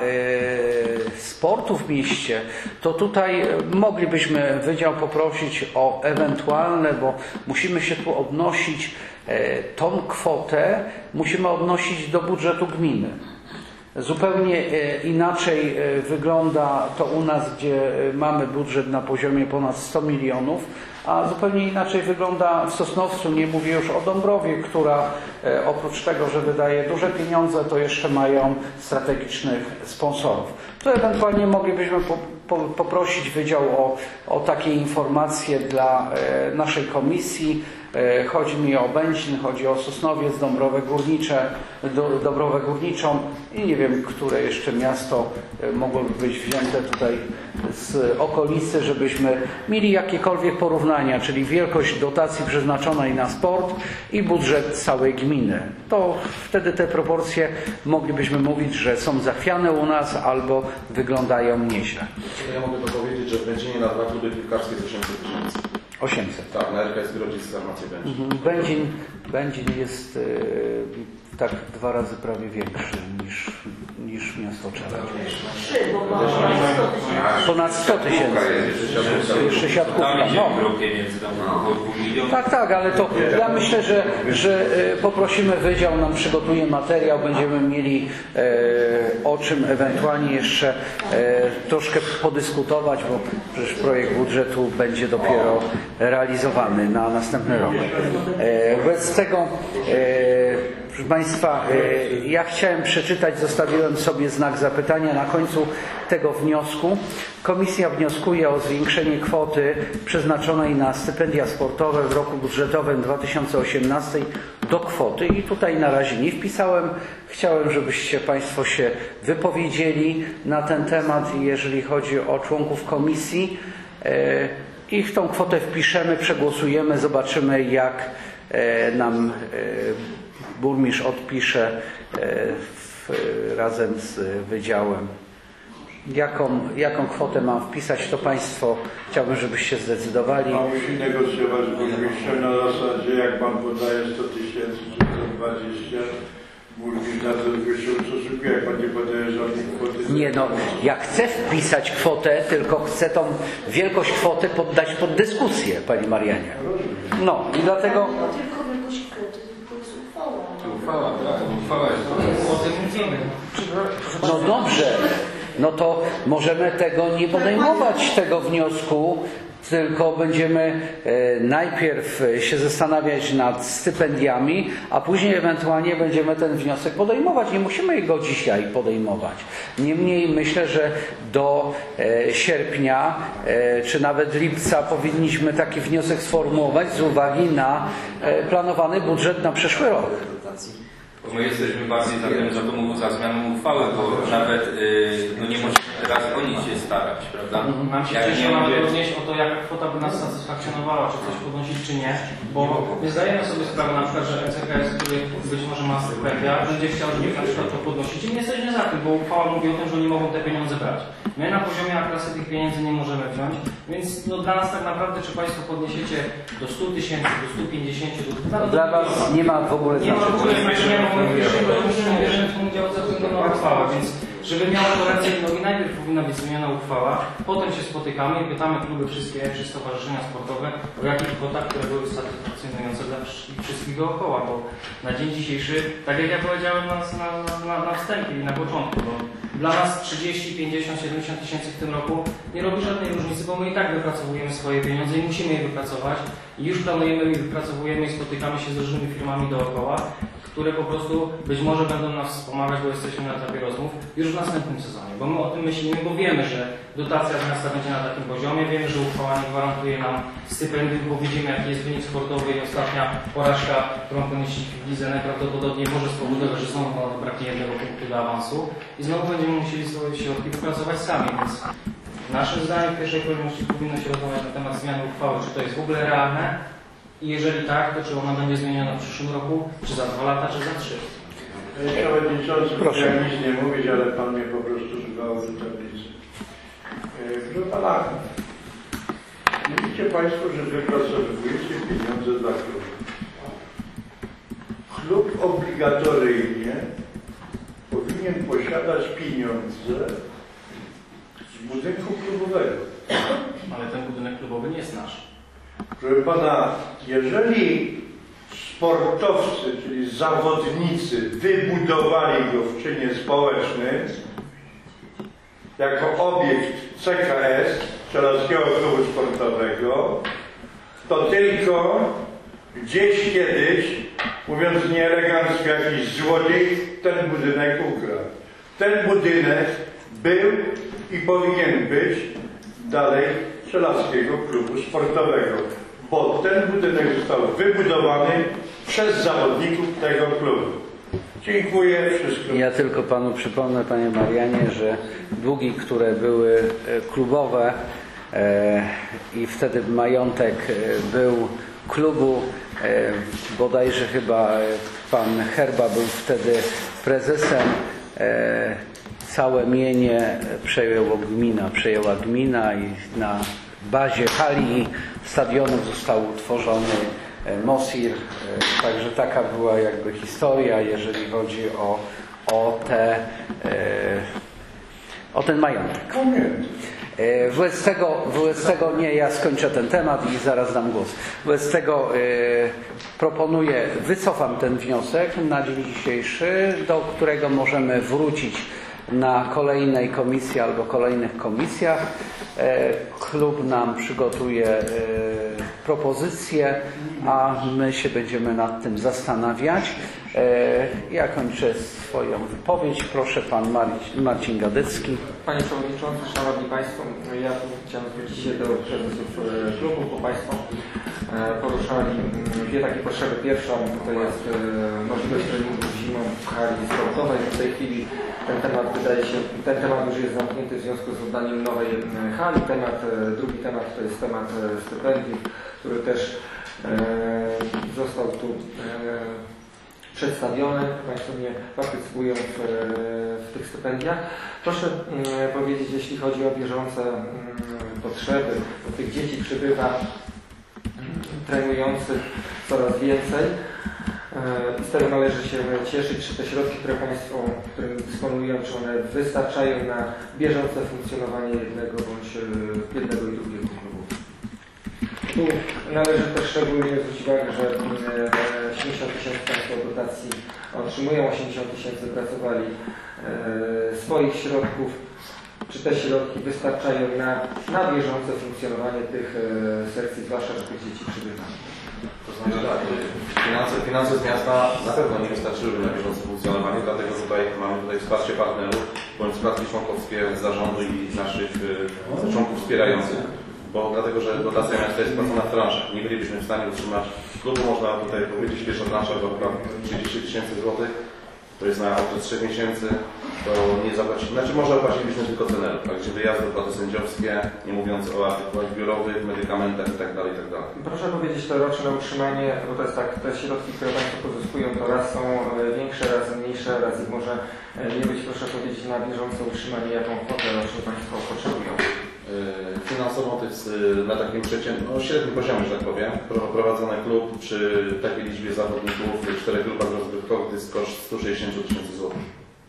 sportu w mieście, to tutaj moglibyśmy Wydział poprosić o ewentualne, bo musimy się tu odnosić, tą kwotę musimy odnosić do budżetu gminy. Zupełnie e, inaczej e, wygląda to u nas, gdzie e, mamy budżet na poziomie ponad sto milionów, a zupełnie inaczej wygląda w Sosnowcu. Nie mówię już o Dąbrowie, która e, oprócz tego, że wydaje duże pieniądze, to jeszcze mają strategicznych sponsorów. To ewentualnie moglibyśmy po, po, poprosić Wydział o, o takie informacje dla e, naszej komisji. E, chodzi mi o Będzin, chodzi o Sosnowiec, Dąbrowę Górnicze, do, Dąbrowę Górniczą i nie wiem, które jeszcze miasto e, mogłoby być wzięte tutaj z okolicy, żebyśmy mieli jakiekolwiek porównania, czyli wielkość dotacji przeznaczonej na sport i budżet całej gminy. To wtedy te proporcje moglibyśmy mówić, że są zachwiane u nas albo wyglądają nieźle. Ja mogę to powiedzieć, że w Będzinie na dwa kluby piłkarskie jest osiemset tysięcy. osiemset. Tak, na R K S Grodzic Farmację Będzin. Będzin, Będzin jest e, tak dwa razy prawie większy niż, niż miasto Czerwone. Trzy, bo ma sto tysięcy. Ponad sto tysięcy. Jeszcze siatkówka. No. Tak, tak, ale to ja myślę, że, że e, poprosimy Wydział, nam przygotuje materiał, będziemy mieli e, o czym ewentualnie jeszcze e, troszkę podyskutować, bo przecież projekt budżetu będzie dopiero realizowany na następny rok. E, wobec tego, e, proszę Państwa, e, ja chciałem przeczytać, zostawiłem sobie znak zapytania na końcu tego wniosku. Komisja wnioskuje o zwiększenie kwoty przeznaczonej na stypendia sportowe w roku budżetowym dwa tysiące osiemnastym do kwoty i tutaj na razie nie wpisałem. Chciałem, żebyście Państwo się wypowiedzieli na ten temat, jeżeli chodzi o członków komisji. E, I tą kwotę wpiszemy, przegłosujemy, zobaczymy, jak e, nam e, burmistrz odpisze e, w, razem z wydziałem. Jaką, jaką kwotę mam wpisać, to Państwo chciałbym, żebyście zdecydowali. A musi negocjować z burmistrzem na zasadzie, jak Pan podaje sto tysięcy czy sto dwadzieścia, burmistrz na to wyższą stosunku, jak Pan nie podaje żadnej kwoty. Nie no, ja chcę wpisać kwotę, tylko chcę tą wielkość kwoty poddać pod dyskusję, Pani Marianie. No i dlatego... No tylko wielkość kwoty, tylko jest uchwała. Uchwała, tak, uchwała jest. O tym mówimy. No dobrze, no to możemy tego nie podejmować, tego wniosku, tylko będziemy e, najpierw się zastanawiać nad stypendiami, a później ewentualnie będziemy ten wniosek podejmować. Nie musimy go dzisiaj podejmować. Niemniej myślę, że do e, sierpnia e, czy nawet lipca powinniśmy taki wniosek sformułować z uwagi na e, planowany budżet na przyszły rok. Bo my jesteśmy bardziej za tym, za, tą, za zmianą uchwały, bo nawet yy, no nie możemy teraz o nic się starać, prawda? Nam się Jak ciężko nie nawet mówię- odnieść o to, jaka kwota by nas satysfakcjonowała, czy coś podnosić, czy nie, bo my zdajemy sobie sprawę na przykład, że M C K S, który być może ma stypendia, będzie chciał, żeby na przykład to podnosić i my jesteśmy za tym, bo uchwała mówi o tym, że oni mogą te pieniądze brać. My na poziomie A klasy tych pieniędzy nie możemy wziąć, więc no, dla nas tak naprawdę, czy Państwo podniesiecie do stu tysięcy, do stu pięćdziesięciu, do... Dla Was nie ma w ogóle Nie ma w znaczenia. ogóle znaczenia, bo my wierzymy, że wierzymy w tą udział ze względu na uchwałę, więc żeby miała to ręce i nogi, najpierw powinna być zmieniona uchwała, potem się spotykamy i pytamy kluby wszystkie, czy stowarzyszenia sportowe, o jakich kwotach, które były satysfakcjonujące dla wszystkich dookoła, bo na dzień dzisiejszy, tak jak ja powiedziałem na, na, na, na wstępie i na początku, bo dla nas trzydzieści, pięćdziesiąt, siedemdziesiąt tysięcy w tym roku nie robi żadnej różnicy, bo my i tak wypracowujemy swoje pieniądze i musimy je wypracować i już planujemy i wypracowujemy i spotykamy się z różnymi firmami dookoła, które po prostu być może będą nas wspomagać, bo jesteśmy na etapie rozmów już w następnym sezonie, bo my o tym myślimy, bo wiemy, że dotacja z miasta będzie na takim poziomie, wiemy, że uchwała nie gwarantuje nam stypendium, bo widzimy, jaki jest wynik sportowy i ostatnia porażka, którą ponieśli w lidze, najprawdopodobniej może spowodować, że znowu braknie jednego punktu do awansu i znowu będziemy musieli swoje środki wypracować sami, więc naszym zdaniem w pierwszej kolejności powinno się rozmawiać na temat zmiany uchwały, czy to jest w ogóle realne i jeżeli tak, to czy ona będzie zmieniona w przyszłym roku, czy za dwa lata, czy za trzy. Panie Przewodniczący, Proszę. chciałem nic nie mówić, ale Pan mnie po prostu zwał do tablicy. E, Proszę Pana, mówicie Państwo, że wypracowujecie pieniądze dla klubu. Klub obligatoryjnie powinien posiadać pieniądze z budynku klubowego. Ale ten budynek klubowy nie jest nasz. Proszę Pana, jeżeli sportowcy, czyli zawodnicy, wybudowali go w czynie społecznym jako obiekt C K S, Strzeleckiego Klubu Sportowego, to tylko gdzieś kiedyś, mówiąc nieelegancko, jakiś złodziej ten budynek ukradł. Ten budynek był i powinien być dalej Strzeleckiego Klubu Sportowego, bo ten budynek został wybudowany przez zawodników tego klubu. Dziękuję wszystkim. Ja tylko panu przypomnę, panie Marianie, że długi, które były klubowe e, i wtedy majątek był klubu, e, bodajże chyba pan Herba był wtedy prezesem, e, całe mienie przejęło gmina, przejęła gmina i na bazie hali stadionów został utworzony Mosir, także taka była jakby historia, jeżeli chodzi o, o, te, o ten majątek. Wobec tego, wobec tego, nie, ja skończę ten temat i zaraz dam głos. Wobec tego proponuję, wycofam ten wniosek na dzień dzisiejszy, do którego możemy wrócić na kolejnej komisji albo kolejnych komisjach. Klub nam przygotuje propozycje, a my się będziemy nad tym zastanawiać. Ja kończę swoją wypowiedź. Proszę pan Marcin Gadecki. Panie Przewodniczący, Szanowni Państwo, ja tu chciałem zwrócić się do prezesów klubów, bo Państwo poruszali dwie takie potrzeby. Pierwsza to jest możliwość treningu zimą w hali sportowej. W tej chwili ten temat wydaje się, ten temat już jest zamknięty w związku z oddaniem nowej hali. Temat, drugi temat to jest temat stypendiów, który też został tu przedstawione. Państwo nie partycypują w, w tych stypendiach. Proszę powiedzieć, jeśli chodzi o bieżące potrzeby, bo tych dzieci przybywa trenujących coraz więcej i z tego należy się cieszyć, czy te środki, które Państwo, którymi dysponują, czy one wystarczają na bieżące funkcjonowanie jednego bądź jednego i drugiego klubu. Tu należy też szczególnie zwrócić uwagę, że siedemdziesiąt tysięcy Państwo dotacji otrzymują, osiemdziesiąt tysięcy pracowali swoich środków. Czy te środki wystarczają na, na bieżące funkcjonowanie tych sekcji, zwłaszcza, że tych dzieci przybywa? To znaczy tak, finanse, finanse z miasta na pewno nie wystarczyły na bieżące funkcjonowanie, dlatego tutaj mamy tutaj wsparcie partnerów, bądź składki członkowskie z zarządu i naszych y, członków wspierających, bo dlatego, że dotacja miasta jest płacona w transzach. Nie bylibyśmy w stanie utrzymać klubu, można tutaj powiedzieć, pierwsza transza to chyba trzydzieści tysięcy złotych, to jest na okres trzech miesięcy, to nie zapłaciliśmy, znaczy może opłacilibyśmy tylko cenerów, także wyjazdy, opłaty sędziowskie, nie mówiąc o artykułach biurowych, medykamentach itd. itd. Proszę powiedzieć, to roczne utrzymanie, bo to jest tak, te środki, które Państwo pozyskują, to raz są większe, raz mniejsze, raz ich może nie być. Proszę powiedzieć na bieżące utrzymanie, jaką kwotę rocznie Państwo potrzebują. Finansowo to jest na takim przeciętnym, no, średnim poziomie, że tak powiem, prowadzony klub przy takiej liczbie zawodników w czterech grupach rozgrywkowych to jest koszt sto sześćdziesiąt tysięcy złotych.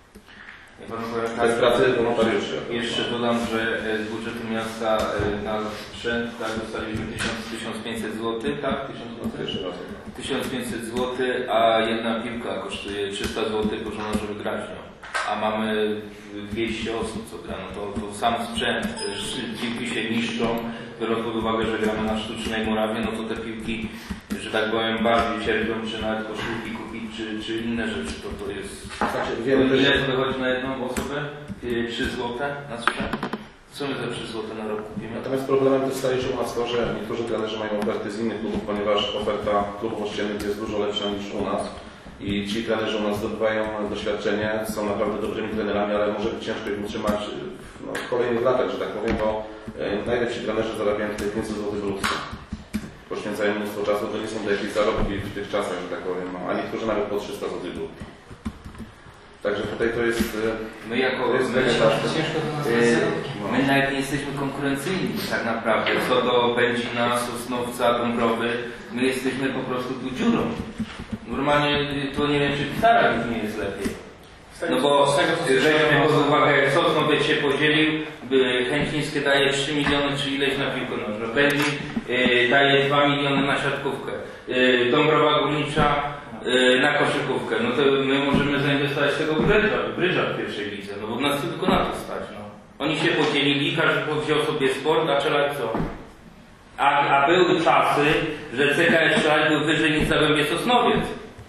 To jest pracy wolontariuszy. Jeszcze dodam, że z budżetu miasta na sprzęt tak, dostaliśmy tysiąc pięćset złotych, tak? tysiąc pięćset złotych, a jedna piłka kosztuje trzysta złotych, bo żona, żeby grać nią. A mamy dwieście osób, co gra, no to, to sam sprzęt, piłki się niszczą, biorąc pod uwagę, że gramy na sztucznej murawie, no to te piłki, że tak powiem, bardziej cierpią, czy nawet koszulki kupić, czy, czy inne rzeczy, to to jest... Znaczy, to ile to wychodzi na jedną osobę? trzy złote na sprzęt? Co my za trzy złote na rok kupimy? Natomiast problemem też staje się u nas to, że niektórzy trenerzy mają oferty z innych klubów, ponieważ oferta klubów ościennych jest dużo lepsza niż u nas. I ci trenerzy u nas zdobywają doświadczenie, są naprawdę dobrymi trenerami, ale może być ciężko ich utrzymać no, w kolejnych latach, że tak powiem, bo e, najlepsi trenerzy zarabiają tutaj pięćset złotych brutto. Poświęcają mnóstwo czasu, to nie są to jakieś zarobki w tych czasach, że tak powiem, no, a niektórzy nawet po trzysta złotych brutto. Także tutaj to jest... My jako... To jest my, ciężko do nas my nawet nie jesteśmy konkurencyjni tak naprawdę. Co do Będzina, Sosnowca, Dąbrowy, my jesteśmy po prostu tu dziurą. Normalnie to nie wiem, czy w Starach już nie jest lepiej. W No bo weźmy pod uwagę, jak Sosnowiec się podzielił, Chęcińskie daje trzy miliony czy ileś na piłkę nożną, Berlin y, daje dwa miliony na siatkówkę, y, Dąbrowa Górnicza y, na koszykówkę. No to my możemy zainwestować tego brydża, brydża w pierwszej lidze, no bo nas tylko na to stać. No. Oni się podzielili, każdy wziął sobie sport, a Czelak co? A, a były czasy, że C K S Czelak był wyżej niż Zagłębie Sosnowiec.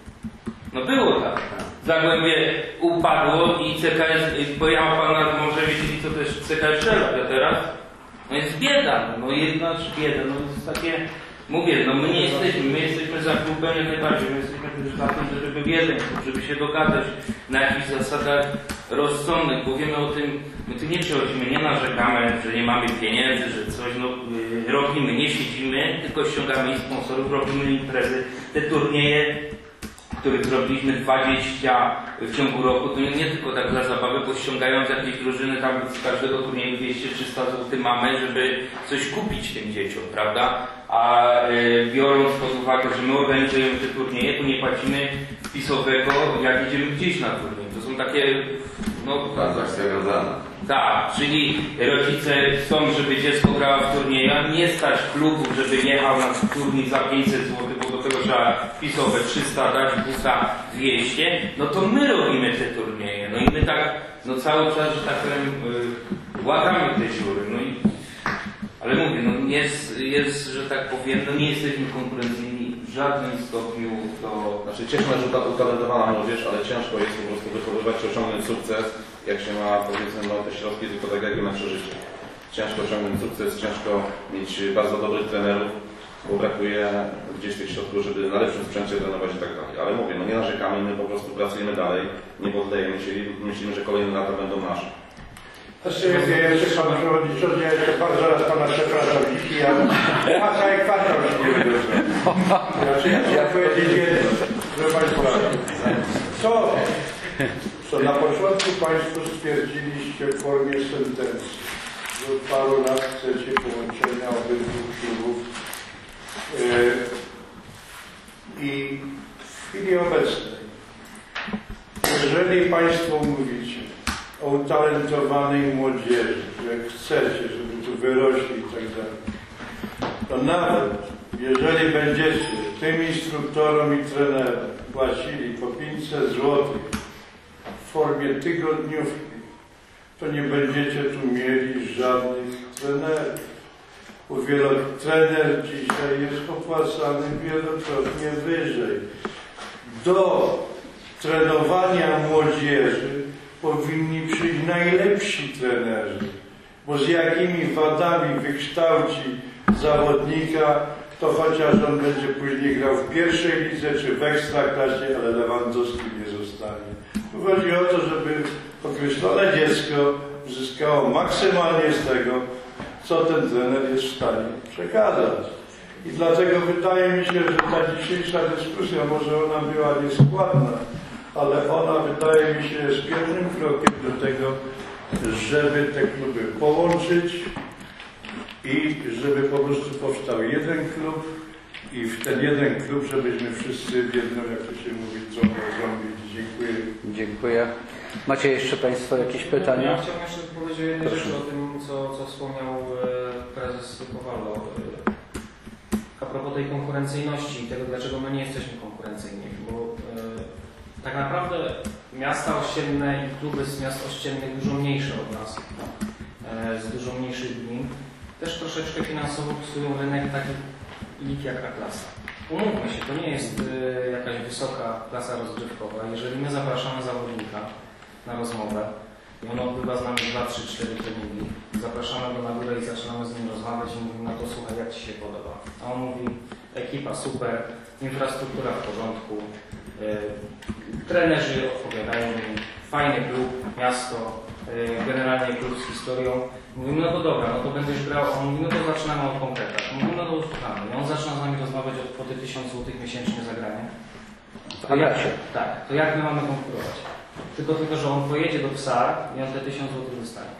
No było tak. Zagłębie upadło i C K S, pojechał pan na może wiedzieli co też C K S Czelak, a teraz? No jest bieda, no jedna bieda, no to jest takie, mówię, no my nie jesteśmy, my jesteśmy za klubem jak najbardziej, my jesteśmy też za tym, żeby był jeden klub, żeby się dogadać na jakichś zasadach rozsądnych, bo wiemy o tym, my tu nie przychodzimy, nie narzekamy, że nie mamy pieniędzy, że coś, no yy, robimy, nie siedzimy, tylko ściągamy i sponsorów, robimy imprezy, te turnieje, których zrobiliśmy dwadzieścia w ciągu roku, to nie, nie tylko tak dla zabawy, bo ściągając jakieś drużyny, tam z każdego turnieju dwieście trzysta złotych mamy, żeby coś kupić tym dzieciom, prawda? A y, biorąc pod uwagę, że my organizujemy te turnieje, to nie płacimy wpisowego, jak idziemy gdzieś na turniej. To są takie, no... Transakcja wiązana. Tak, czyli rodzice chcą, żeby dziecko grało w turnieju, a nie stać klubów, żeby jechał na turniej za pięćset złotych, bo do tego trzeba wpisowe trzysta dać, busa dwieście, no to my robimy te turnieje. No i my tak, no cały czas, że tak powiem, yy, łatamy te dziury. No i, ale mówię, no jest, jest, że tak powiem, no nie jesteśmy konkurencyjni w żadnym stopniu do... Znaczy cieszy nas, że utalentowana młodzież, ale ciężko jest po prostu wychowywać czy osiągnąć sukces, jak się ma, powiedzmy, no, te środki tylko tak jakby na przeżycie. Ciężko osiągnąć sukces, ciężko mieć bardzo dobrych trenerów, bo brakuje gdzieś tych środków, żeby na lepszym sprzęcie trenować i tak dalej. Ale mówię, no nie narzekamy, my po prostu pracujemy dalej, nie poddajemy się i myślimy, że kolejne lata będą nasze. Znaczy, jeszcze pan przewodniczący, ja jeszcze bardzo raz pana przepraszam, jeśli ja pasa jak kwartał się nie wydarzyłem. Znaczy, ja chciałem powiedzieć jedno, że państwo, co, co na początku państwo stwierdziliście w formie sentencji, że od paru lat chcecie połączenia obydwu klubów yy, i w chwili obecnej, jeżeli państwo mówicie o utalentowanej młodzieży, że chcecie, żeby tu wyrośli i tak dalej, to nawet jeżeli będziecie tym instruktorom i trenerom płacili po pięćset złotych w formie tygodniówki, to nie będziecie tu mieli żadnych trenerów. Bo wielo, trener dzisiaj jest opłacany wielokrotnie wyżej. Do trenowania młodzieży powinni przyjść najlepsi trenerzy, bo z jakimi wadami wykształci zawodnika, to chociaż on będzie później grał w pierwszej lidze czy w ekstraklasie, ale Lewandowski nie zostanie. Tu chodzi o to, żeby określone dziecko uzyskało maksymalnie z tego, co ten trener jest w stanie przekazać. I dlatego wydaje mi się, że ta dzisiejsza dyskusja, może ona była nieskładna, ale ona, wydaje mi się, jest pierwszym krokiem do tego, żeby te kluby połączyć i żeby po prostu powstał jeden klub i w ten jeden klub, żebyśmy wszyscy w jedną, jak to się mówi, trąbę zrobili. Dziękuję. Dziękuję. Macie jeszcze państwo jakieś pytania? Ja chciałbym jeszcze powiedzieć o jednej rzeczy, o tym, co, co wspomniał prezes Kowalo. A propos tej konkurencyjności i tego, dlaczego my nie jesteśmy konkurencyjni, bo e, tak naprawdę miasta ościenne i kluby z miast ościennych dużo mniejsze od nas, e, z dużo mniejszych gmin, też troszeczkę finansowo psują rynek takich lig jak A-klasa. Umówmy się, to nie jest e, jakaś wysoka klasa rozgrywkowa. Jeżeli my zapraszamy zawodnika na rozmowę i on odbywa z nami dwa, trzy, cztery treningi, zapraszamy go na górę i zaczynamy z nim rozmawiać i mówimy, no to słuchaj, jak Ci się podoba? A on mówi, ekipa super, infrastruktura w porządku, yy, trenerzy odpowiadają mi, fajny klub, miasto, yy, generalnie klub z historią. Mówimy, no to dobra, no to będziesz grał, a on mówi, no to zaczynamy od konkretach. Mówimy, no to słuchamy. I on zaczyna z nami rozmawiać od kwoty tysiąc złotych miesięcznie za granie. To jak, tak, to jak my mamy konkurować? Tylko tylko, że on pojedzie do Psar i on te tysiąc złotych dostanie.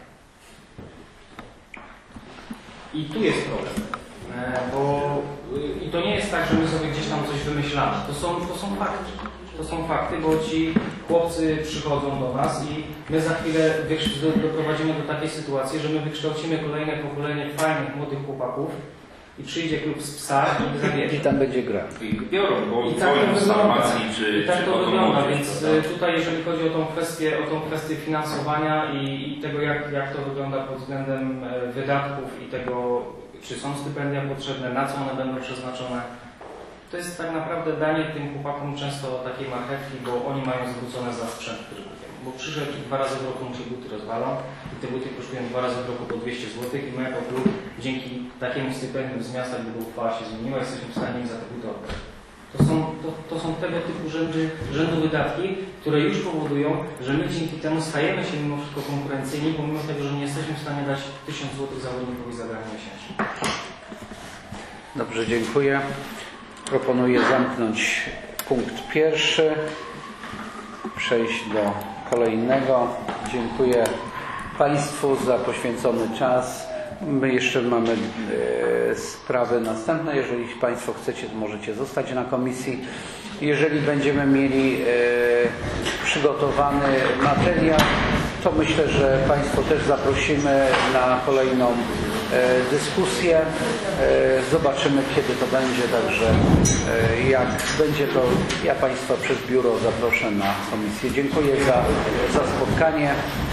I tu jest problem. E, bo i to nie jest tak, że my sobie gdzieś tam coś wymyślamy. To są, to są fakty. To są fakty, bo ci chłopcy przychodzą do nas i my za chwilę doprowadzimy do takiej sytuacji, że my wykształcimy kolejne pokolenie fajnych, młodych chłopaków i przyjdzie klub z psa i zabierze. I tam będzie gra. I biorą, bo I tak to z farmacji czy I tak czy to chodzą wygląda, gdzieś, więc prawda? tutaj jeżeli chodzi o tą kwestię, o tą kwestię finansowania i, i tego jak, jak to wygląda pod względem e, wydatków i tego, czy są stypendia potrzebne, na co one będą przeznaczone, to jest tak naprawdę danie tym chłopakom często takiej marchewki, bo oni mają zwrócone za sprzęt, który kupią. Bo przyszedł dwa razy w roku mu się buty rozwalą i te buty kosztują dwa razy w roku po dwieście złotych i my jako klub dzięki takiemu stypendium z miasta, gdyby uchwała się zmieniła, jesteśmy w stanie im za te buty oddać. To są, to, to są tego typu rzędy, rzędu wydatki, które już powodują, że my dzięki temu stajemy się mimo wszystko konkurencyjni, pomimo tego, że nie jesteśmy w stanie dać tysiąc złotych zawodnikowi za granie miesięcznie. Dobrze, dziękuję. Proponuję zamknąć punkt pierwszy, przejść do kolejnego. Dziękuję Państwu za poświęcony czas. My jeszcze mamy e, sprawy następne. Jeżeli Państwo chcecie, to możecie zostać na komisji. Jeżeli będziemy mieli e, przygotowany materiał, to myślę, że Państwo też zaprosimy na kolejną e, dyskusję. E, zobaczymy, kiedy to będzie, także e, jak będzie to, ja Państwa przez biuro zaproszę na komisję. Dziękuję za, za spotkanie.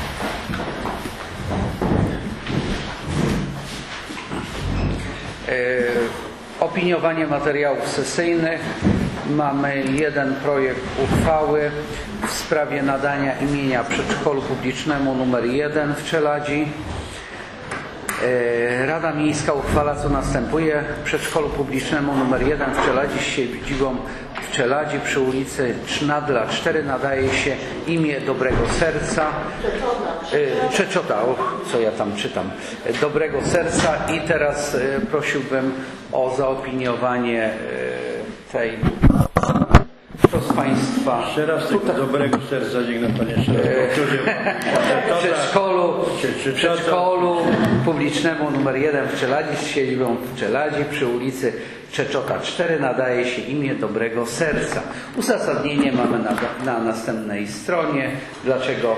E, opiniowanie materiałów sesyjnych. Mamy jeden projekt uchwały w sprawie nadania imienia przedszkolu publicznemu numer jeden w Czeladzi. Rada Miejska uchwala, co następuje. Przedszkolu publicznemu numer jeden w Czeladzi z siedzibą w Czeladzi przy ulicy Cznadla cztery nadaje się imię Dobrego Serca. Czeczota, o, co ja tam czytam. Dobrego Serca i teraz prosiłbym o zaopiniowanie tej. Kto z Państwa? Jeszcze raz tego tutaj, dobrego serca, niech nam Pan jeszcze raz powtórzy. w przedszkolu, w przedszkolu publicznemu numer jeden w Czeladzi z siedzibą w Czeladzi przy ulicy Czeczota cztery nadaje się imię Dobrego Serca. Uzasadnienie mamy na, na następnej stronie, dlaczego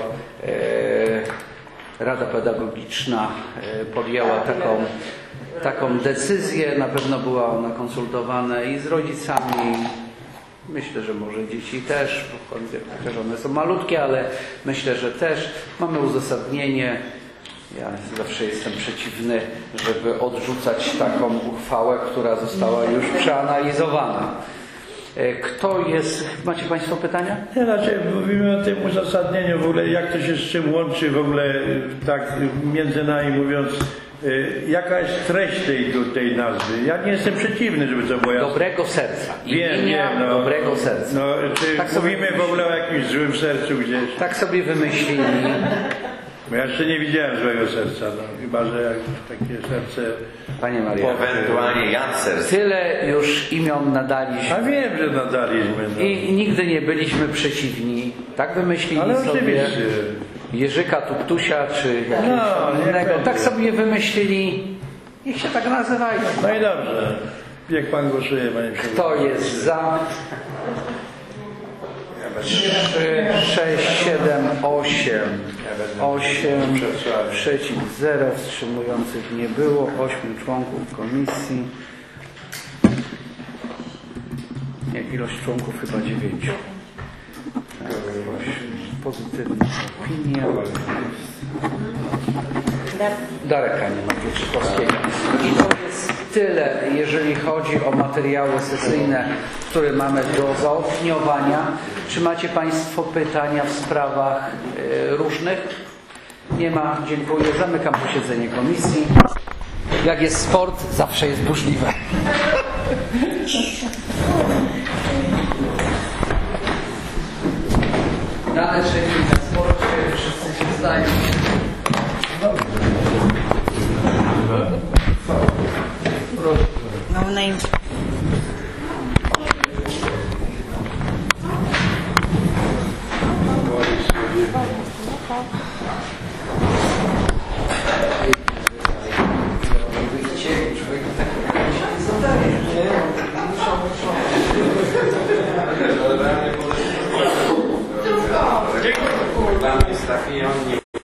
e, Rada Pedagogiczna e, podjęła taką, taką decyzję. Na pewno była ona konsultowana i z rodzicami. Myślę, że może dzieci też, chociaż one są malutkie, ale myślę, że też. Mamy uzasadnienie. Ja zawsze jestem przeciwny, żeby odrzucać taką uchwałę, która została już przeanalizowana. Kto jest... Macie Państwo pytania? Nie, znaczy mówimy o tym uzasadnieniu w ogóle, jak to się z czym łączy w ogóle, tak między nami mówiąc, jaka jest treść tej, tej nazwy. Ja nie jestem przeciwny, żeby to było jasne. Dobrego Serca. Wiem, wiem. No, Dobrego Serca. No, czy tak mówimy w ogóle o jakimś złym sercu gdzieś? Tak sobie wymyślili. Bo ja jeszcze nie widziałem złego serca, no, chyba że jak takie serce... Panie Maria. Ewentualnie Jancer. Tyle już imion nadaliśmy. A wiem, że nadaliśmy. No. I nigdy nie byliśmy przeciwni. Tak wymyślili Ale sobie oczywiście. Jerzyka Tuptusia czy jakiegoś No, innego. nie Tak sobie wymyślili. Niech się tak nazywają. No i dobrze. Jak Pan głosuje, Panie Przewodniczący? Kto jest za? trzy, sześć, siedem, osiem. osiem. Przeciw zero. Wstrzymujących nie było. ośmiu członków komisji. Nie, ilość członków chyba dziewięciu. Pozytywna opinia. Dareka nie ma Pietrzykowskiego. I to jest tyle, jeżeli chodzi o materiały sesyjne, które mamy do zaopiniowania. Czy macie Państwo pytania w sprawach y, różnych? Nie ma. Dziękuję. Zamykam posiedzenie komisji. Jak jest sport, zawsze jest burzliwe. Dane czeki na sporcie, wszyscy się zdają. No name.